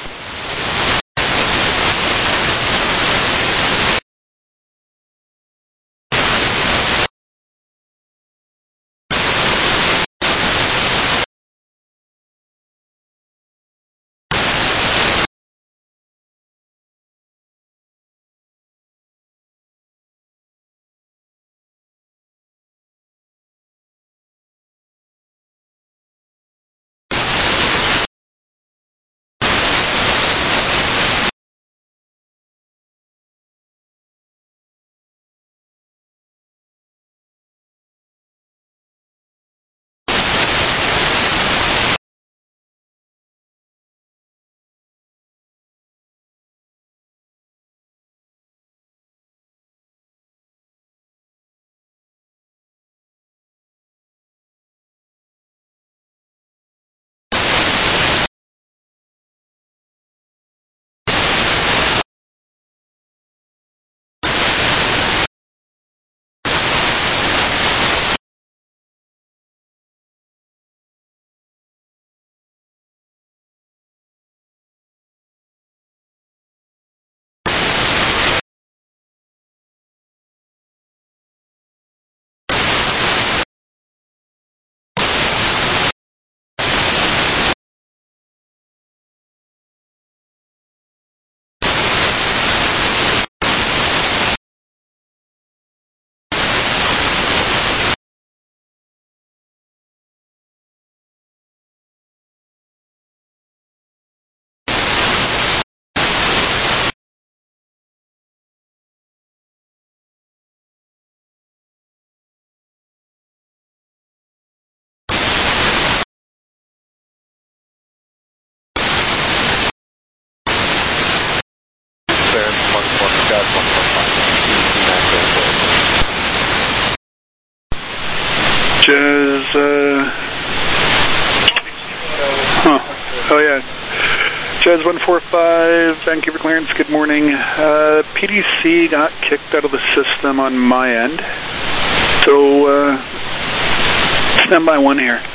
Jazz, uh, huh, oh yeah, Jazz one four five, Vancouver clearance, good morning. Uh, P D C got kicked out of the system on my end, so, uh, stand by one here.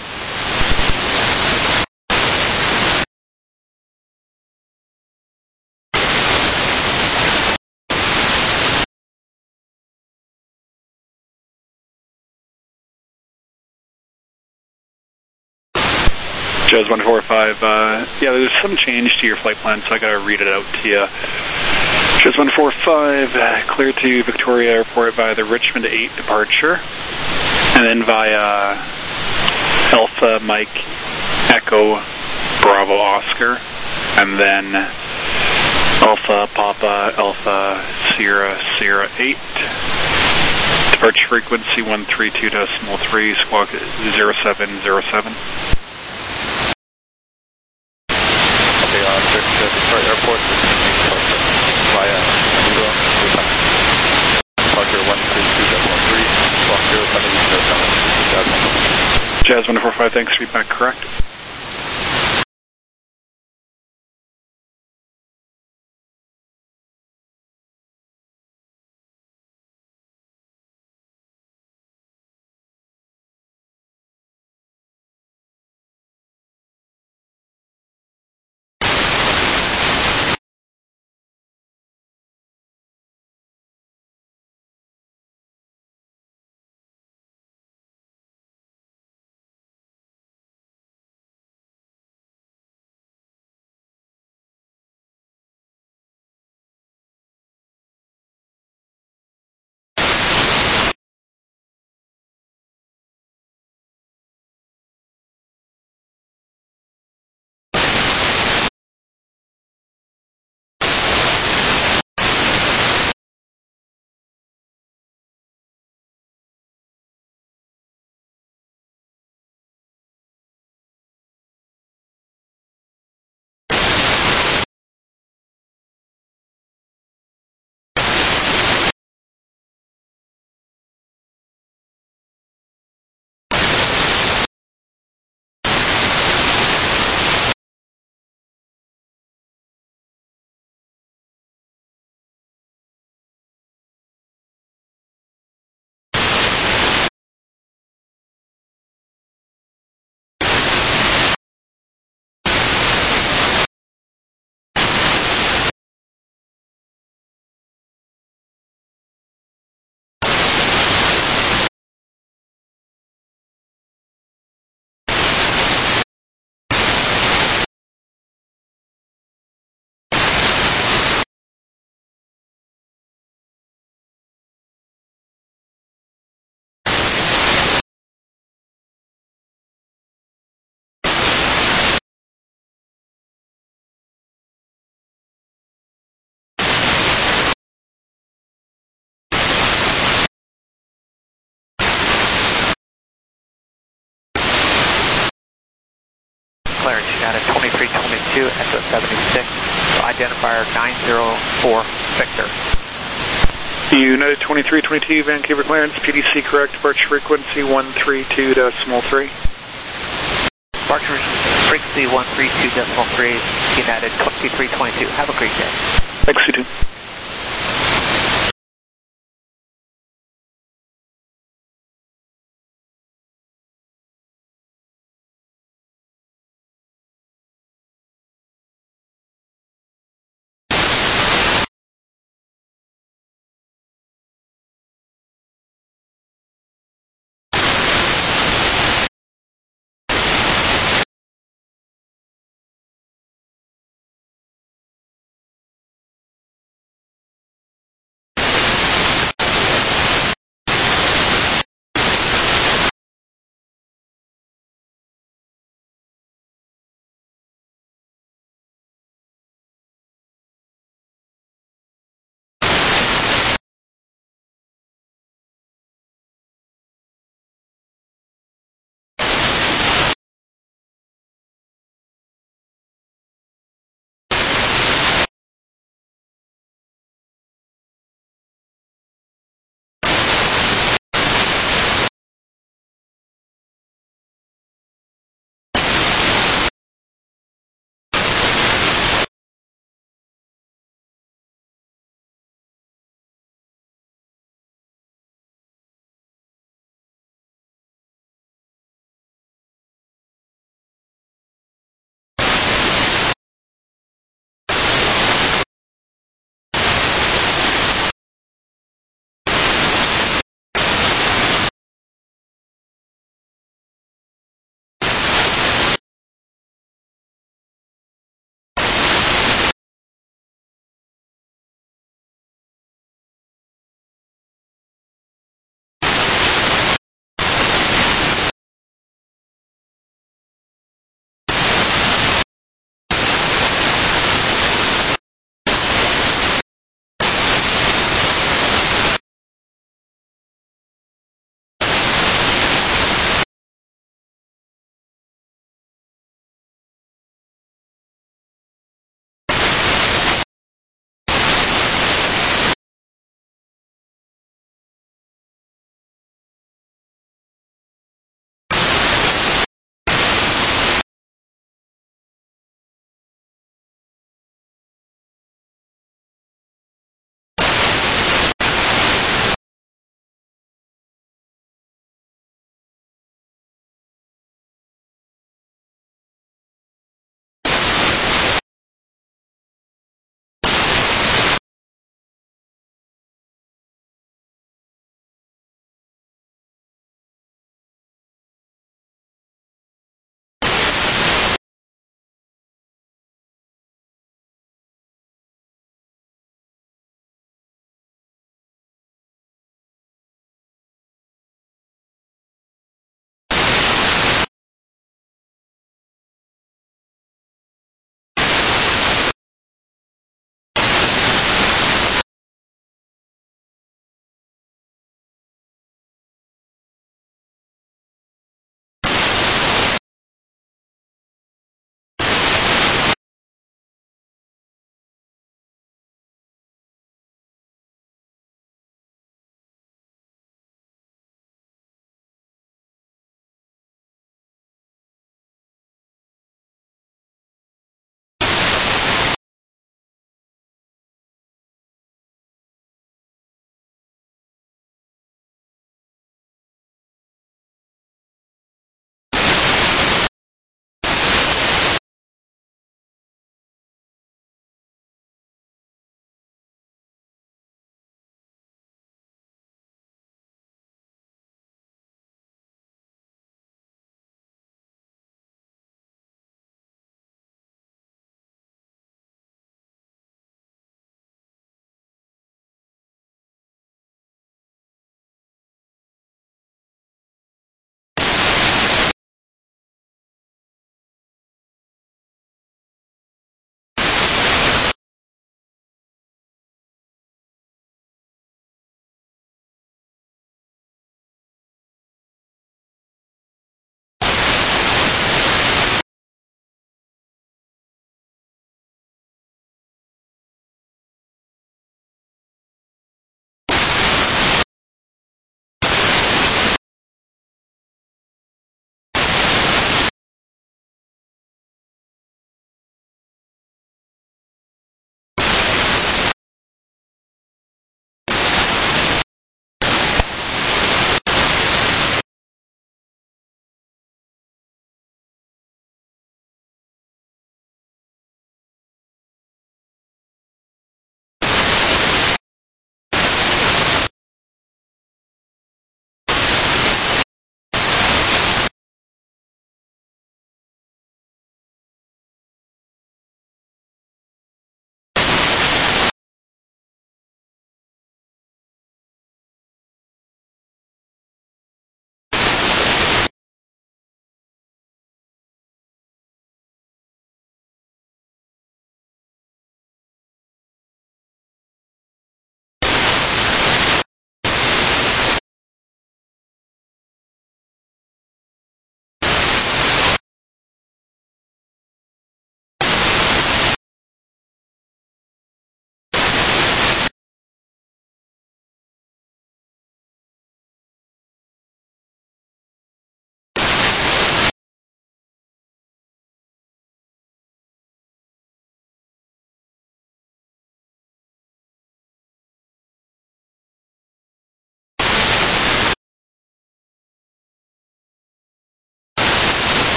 Jazz one four five, uh, yeah, there's some change to your flight plan, so I gotta read it out to you. Jazz one four five, uh, clear to Victoria Airport via the Richmond eight departure, and then via Alpha Mike Echo Bravo Oscar, and then Alpha Papa Alpha Sierra Sierra eight. Departure frequency one three two decimal three, squawk zero seven zero seven.
Airport via departure one three two decimal three, squawk zero seven zero seven.
Jazz one four five, thanks, feedback correct.
clearance, United twenty-three twenty-two, S O seventy-six, identifier nine zero four, Victor.
United twenty-three twenty-two, Vancouver clearance, P D C correct, departure frequency one three two decimal three.
Departure frequency one three two decimal three, United twenty-three twenty-two. Have a great day.
Thanks, you too.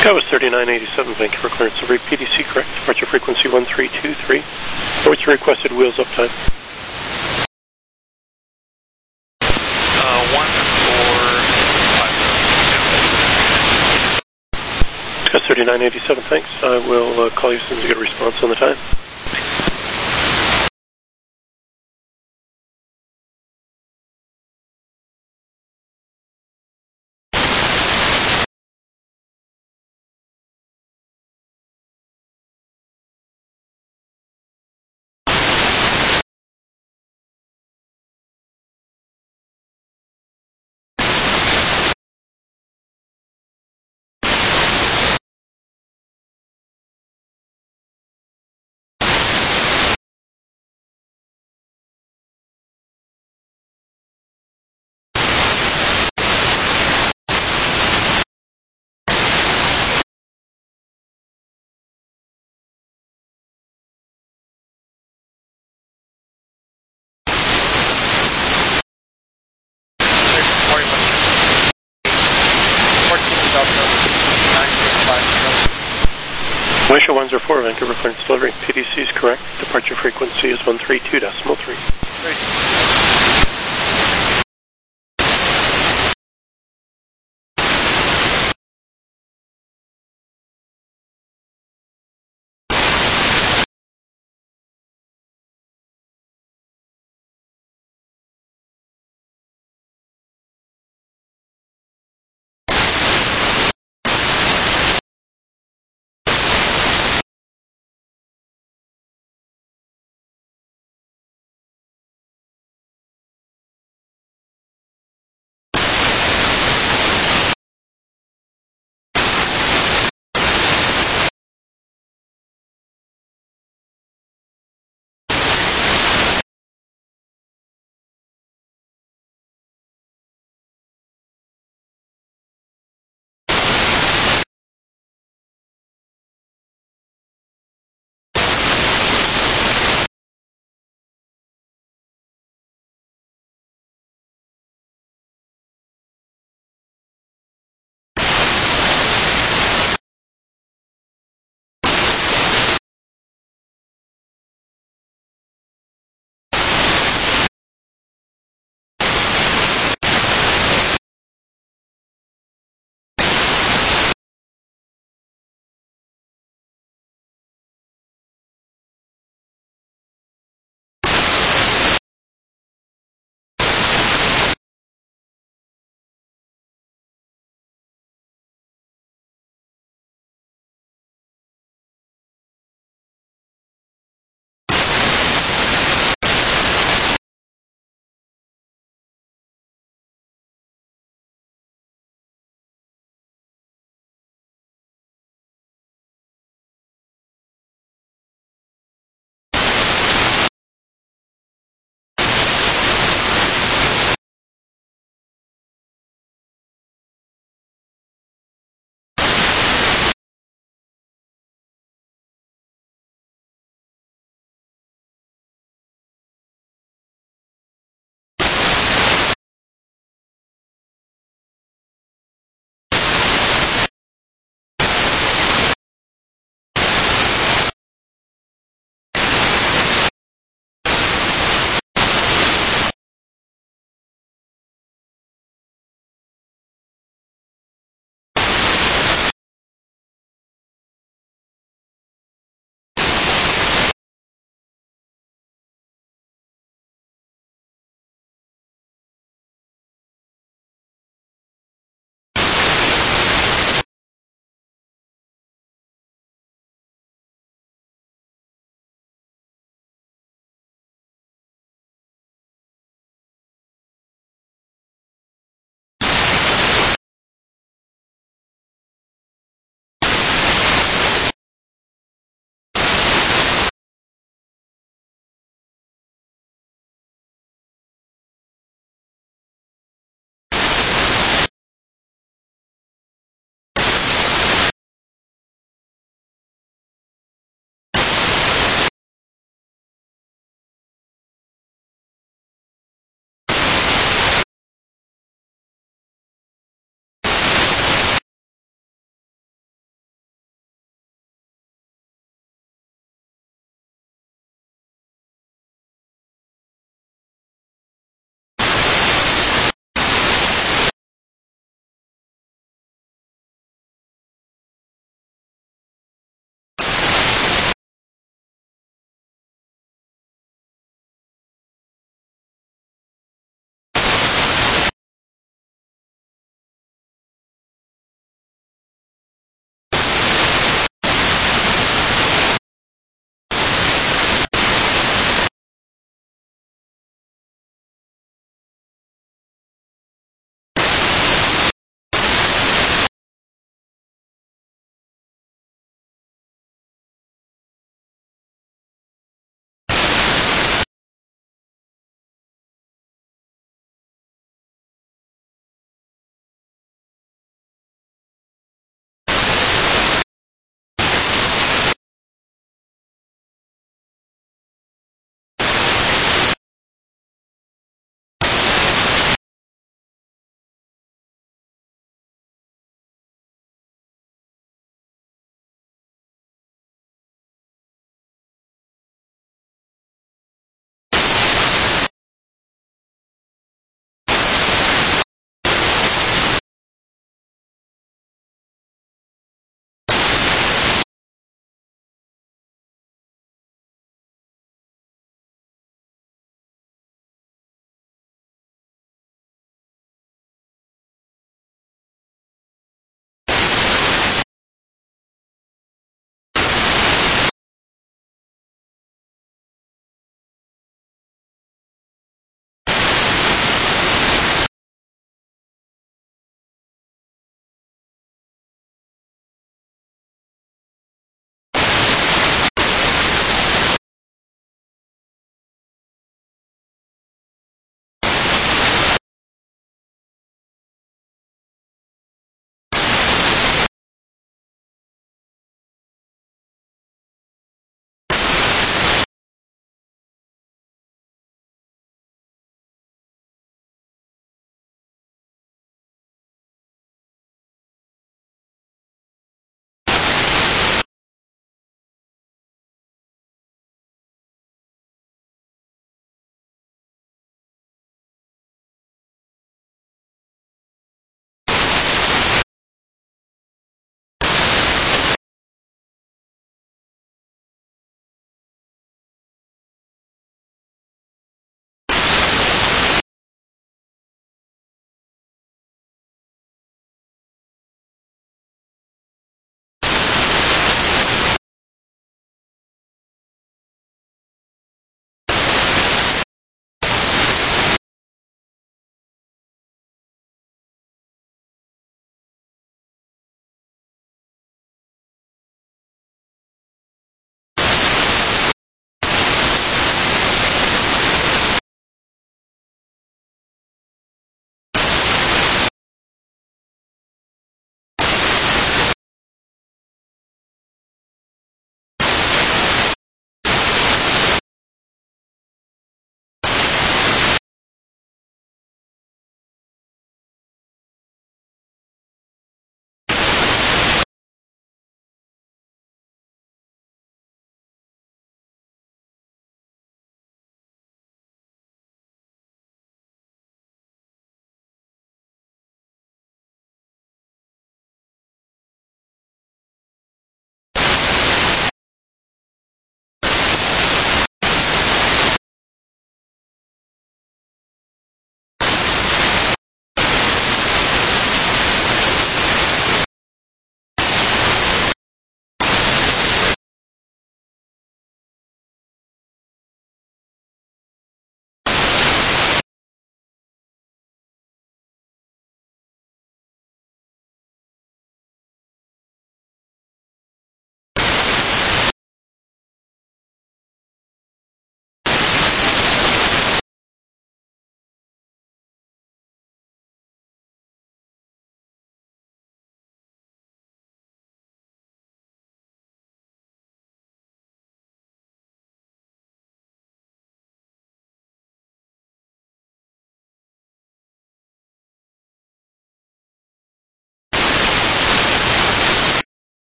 That was thirty-nine eighty-seven, Vancouver clearance over P D C, correct? Departure frequency one three two three. What's your requested wheels up time?
Uh, one four five.
That's thirty-nine eighty-seven, thanks. I will uh, call you as soon as I get a response on the time. Malaysia one zero four, Vancouver clearance delivery. P D C is correct. Departure frequency is one three two decimal three.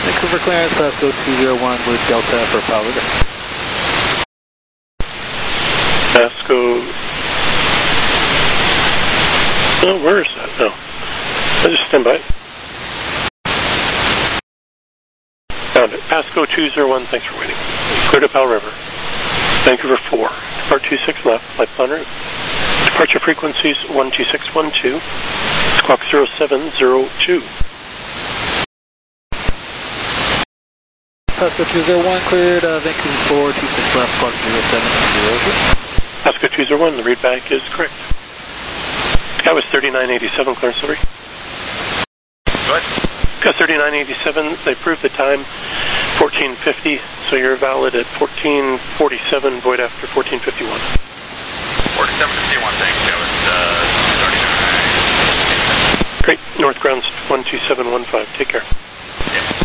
Vancouver clearance, Pasco two zero one with Delta for power.
Pasco. Oh, where is that? No. I just stand by. Found it. Pasco two zero one, thanks for waiting. Clear to Powell River. Vancouver four. Depart two six left, flight plan route. Departure frequencies one two six one two. Squawk zero seven zero two.
Pasco two zero one cleared, uh, Vancouver four, two six left, squawk zero seven zero two.
Pasco two zero one, the readback is correct. That was thirty-nine eighty-seven, clearance delivery.
Good.
Got thirty-nine eighty-seven, they approved the time, fourteen fifty, so you're valid at fourteen forty-seven, void after fourteen fifty-one.
forty-seven fifty-one, thanks, that was uh, thirty-nine.
Great, North Grounds one two seven one five, take care.
Yeah.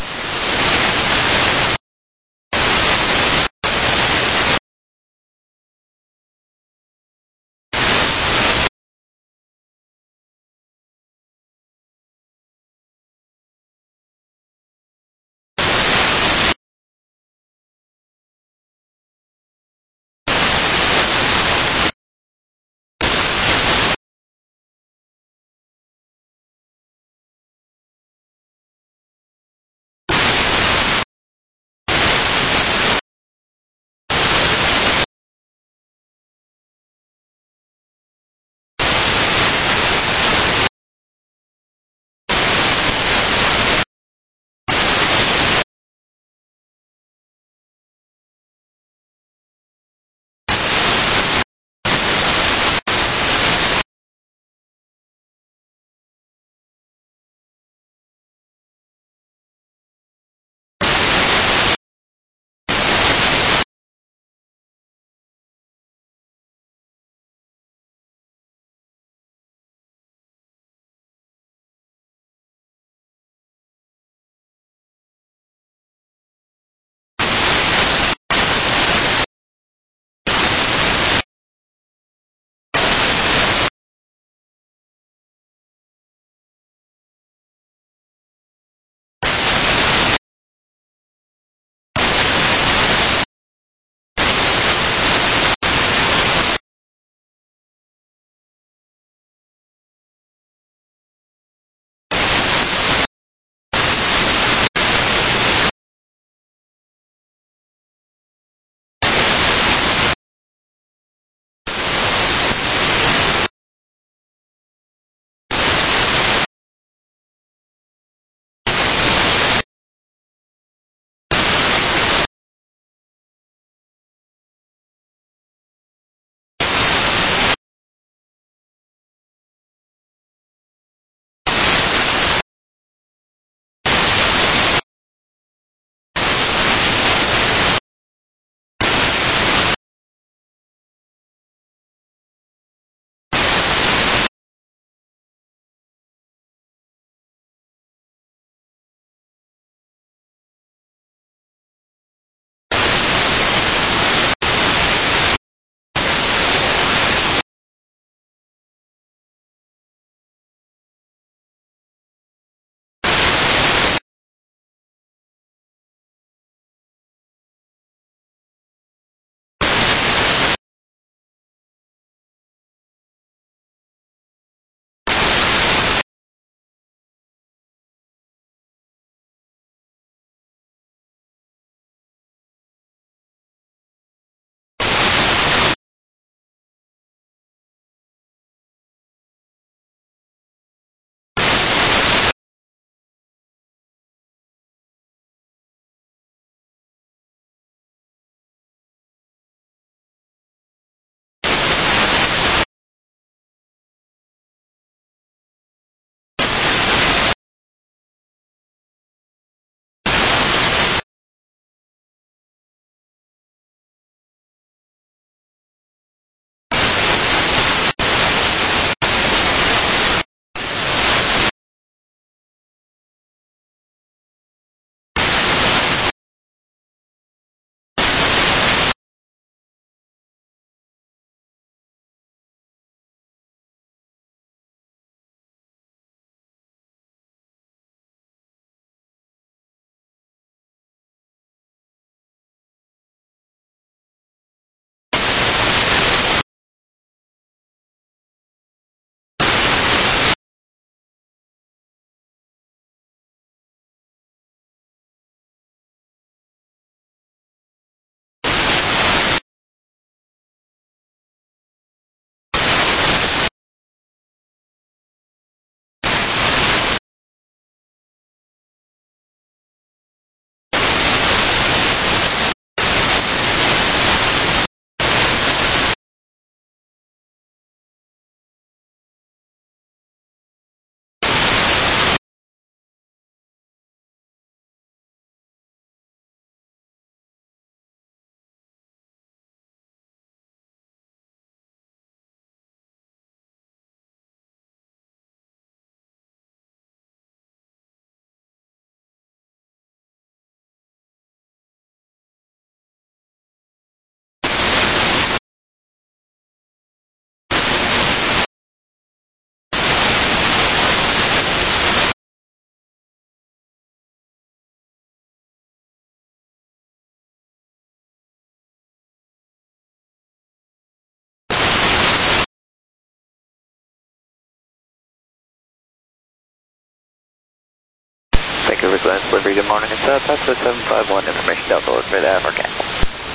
Vancouver Glen, delivery, good morning. It's uh, Pasco seven five one, information Delta, look for that, for Campbell.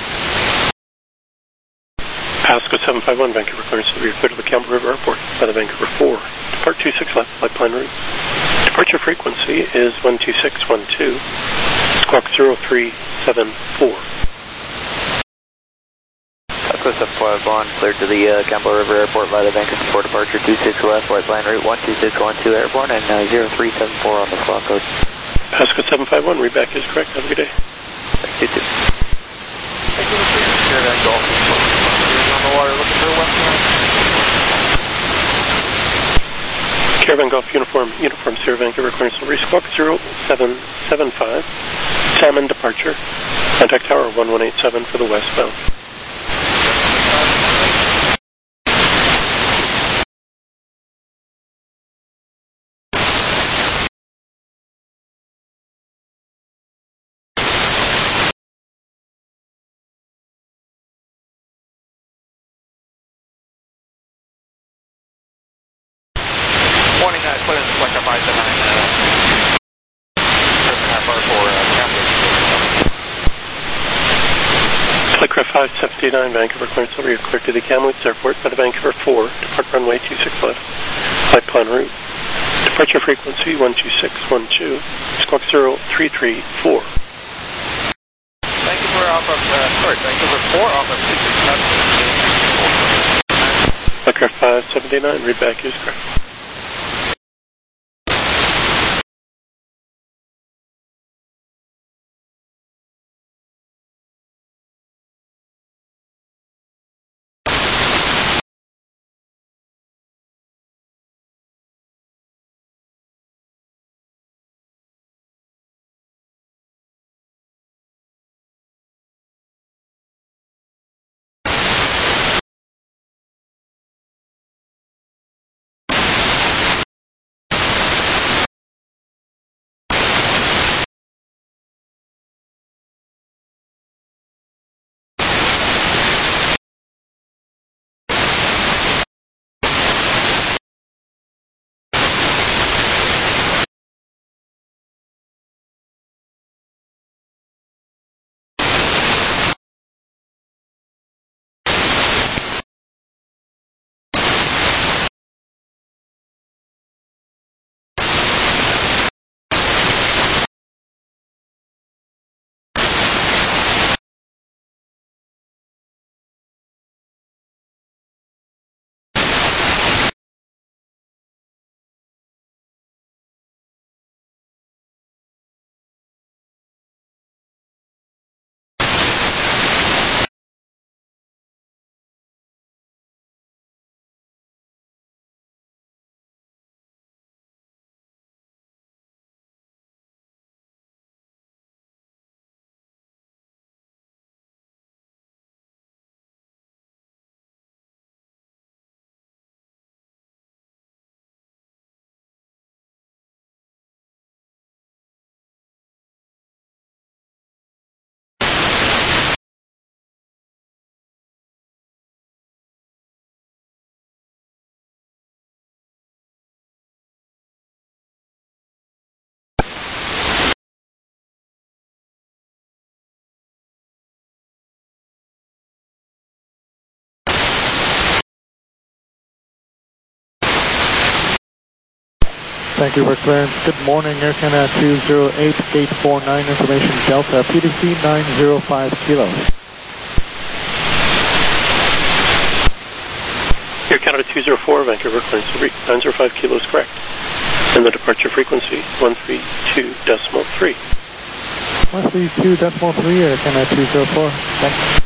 Pasco seven five one, Vancouver clearance delivery, clear to the Campbell River Airport by the Vancouver four. Depart two six left, flight plan route. Departure frequency is one two six one two, squawk zero three seven four.
Pasco seven five one, cleared to the uh, Campbell River Airport by the Vancouver four, departure two six left, flight plan route one two six one two airborne, and uh, zero three seven four on the squawk code.
Pasco seven five one, read back is correct. Have a good day.
Thanks, you too.
Thank you, Caravan Golf. On the water, looking for a west line.
Caravan Golf Uniform, Uniform Sierra Vancouver clearance delivery, squawk zero seven seven five, Salmon departure, contact tower one one eight seven for the westbound.
Morning, uh, clear the Flight five seven nine, uh, half hour for, uh, Campbell.
Flight five seventy-nine, Vancouver clearance delivery, clear to the Kamloops Airport by the Vancouver four, depart runway two six left, flight plan route. Departure frequency one two six one two, squawk zero three three four.
Vancouver Alpha, uh, sorry, Vancouver four Alpha two six left.
Flight five seventy-nine, read back is correct.
Thank you for clearance. Good morning, Air Canada two zero eight, gate four nine, information Delta, P D C nine zero five kilo.
Air Canada two zero four, Vancouver clearance delivery, nine zero five kilos correct. And the departure frequency, one three two decimal three.
one three two decimal three, Air Canada two zero four. Thanks.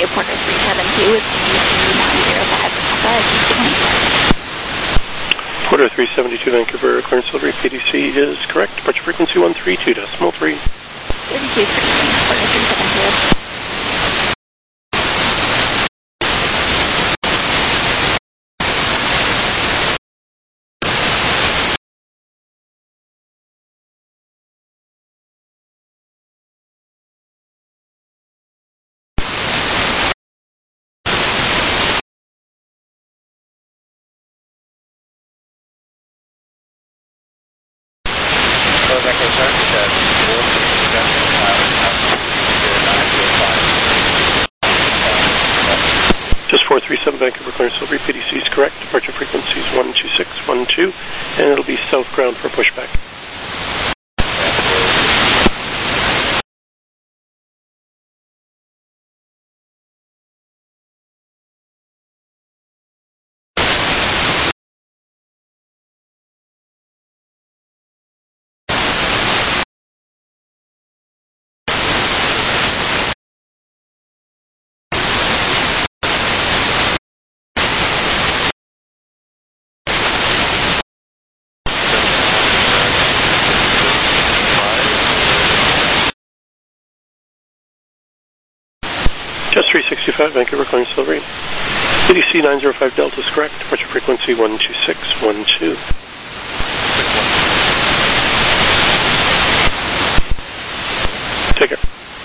reporter three seven two with P D C nine zero five.
Porter three seventy-two Vancouver, clearance delivery, P D C is correct. Departure frequency one three two decimal three.
thirty-two sixteen, Porter three seven two.
Just four three seven Vancouver, clearance delivery, P D C is correct. Departure frequency is one two six one two, and it'll be south ground for pushback. Just three sixty-five Vancouver, clearance delivery. P D C nine zero five Delta is correct. Departure frequency one two six one two. Take care.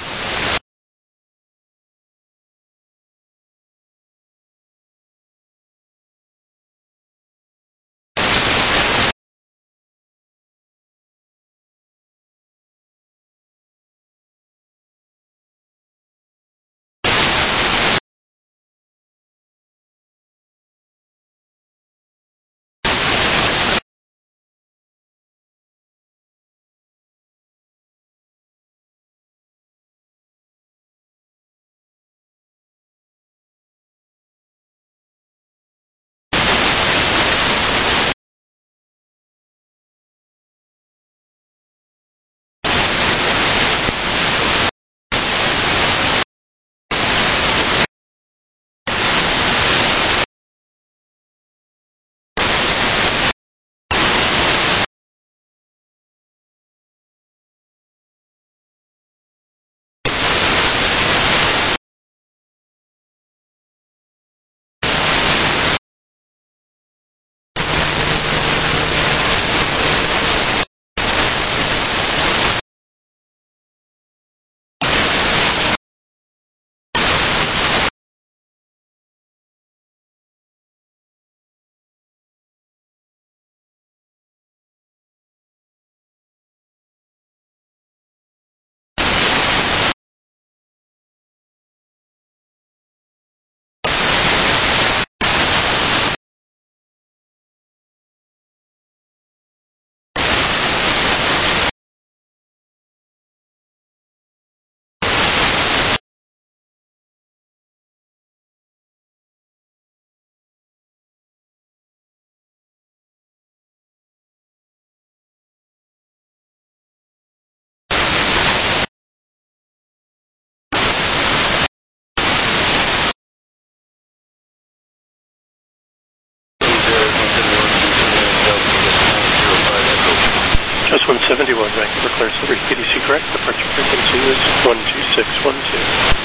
Just one seventy-one Vancouver, clearance delivery, P D C correct. Departure frequency is one two six one two.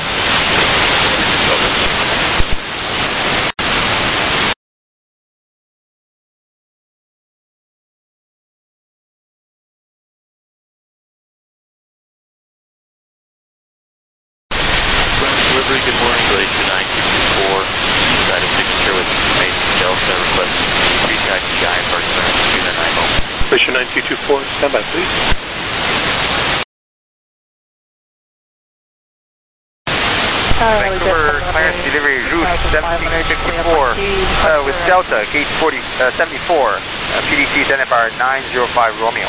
Delivery, good morning, Relay two nine two two four, side of signature with information Delta, request pre-tax G I for clearance to the nine home.
Station nine two two four, stand by please.
Vancouver, clearance delivery, route seventeen fifty-four uh, with Delta, gate forty, uh, seventy-four, uh, P D C identifier nine zero five Romeo.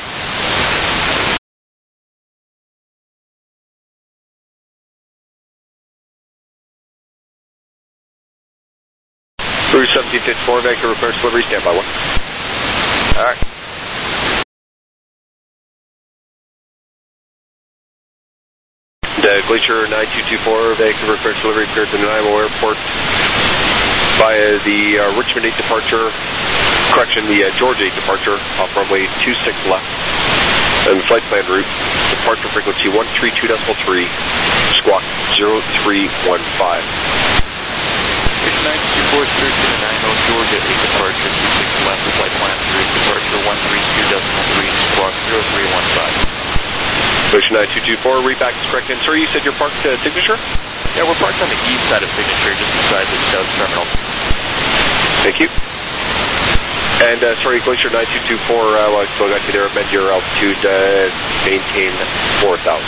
Route seventeen fifty-four, Vancouver, clearance delivery, stand by one.
Alright.
Doug
Glacier nine two two four, Vancouver clearance delivery cleared to Nanaimo Airport via the uh, Richmond eight departure, correction, the uh, George eight departure off runway two six left. And the flight plan route, departure frequency one three two point three, squawk zero three one five.
nine two four, cleared to Nanaimo, Georgia eight departure two six left, flight plan route, departure one three two point three, squawk zero three one five.
Glacier nine two two four, read back is correct. And sorry, you said you're parked at uh, Signature?
Yeah, we're parked on the east side of Signature, just beside the South Terminal.
Thank you. And uh, sorry, Glacier nine two two four, uh, well, I still got you there, meant your altitude, uh, maintain four thousand.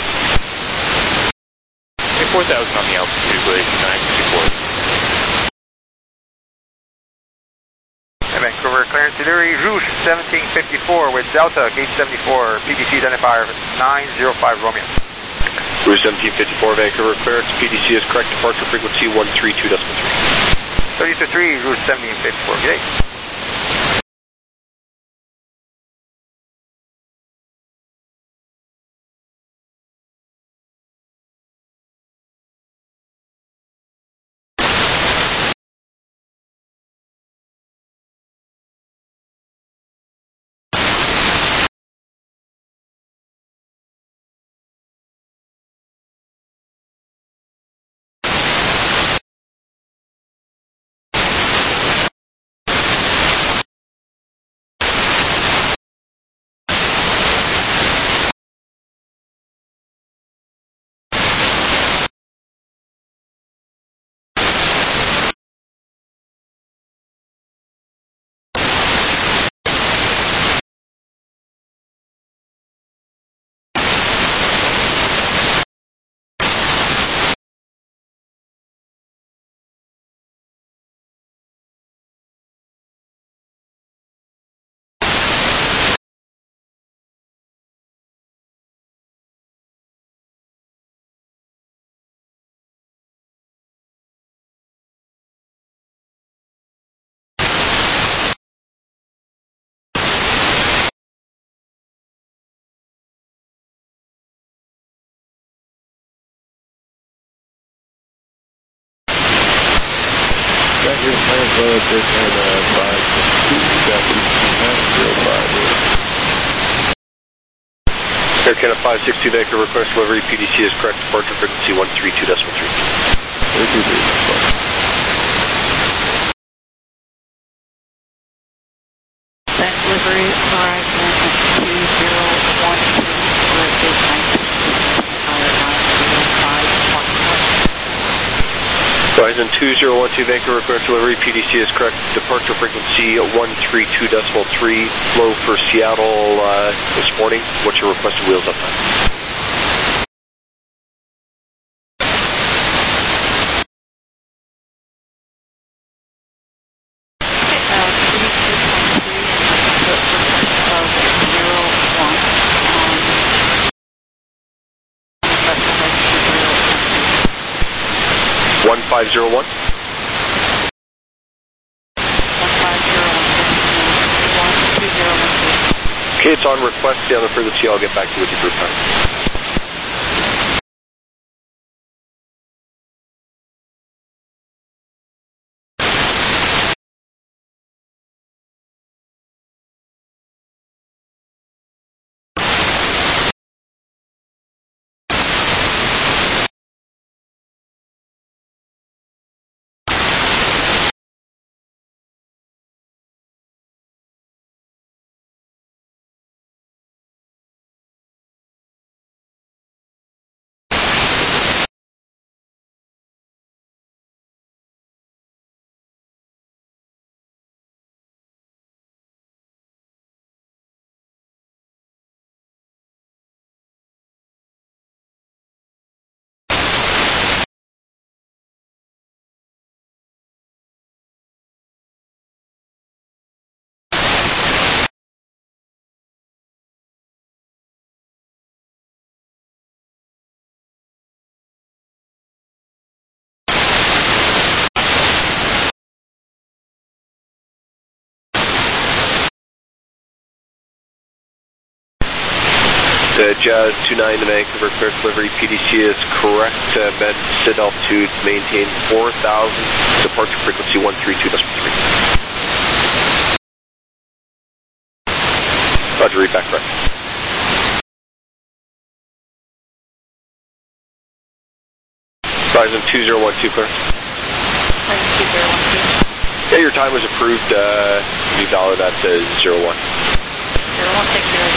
Okay, four thousand on the altitude, Glacier nine two two four.
Vancouver clearance delivery, Rouge seventeen fifty-four with Delta, gate seventy-four, P D C identifier nine zero five Romeo.
Rouge seventeen fifty-four, Vancouver clearance, P D C is correct, departure frequency one three two point three.
thirty to three, Rouge seventeen fifty-four, good day.
Air Canada five six two, Vancouver clearance delivery, P D C is correct, departure frequency one three two point three. three two three.
That delivery Horizon two zero one two, or gate nineteen,
Horizon two zero one two, Vancouver clearance delivery, P D C is correct, departure frequency one three two point three, flow for Seattle uh, this morning. What's your requested wheels up time? one five zero one. Okay, it's on request. Stay on the frequency. I'll get back to you with your group time. The Jazz two nine to Vancouver, clear delivery. P D C is correct. Uh, bed sit altitude maintain four thousand. Departure frequency one three two point three. Roger, read back correct. Horizon two zero one two, clear.
Horizon two zero one two.
Yeah, your time was approved. Uh, you valid at uh, zero one.
zero one six zero.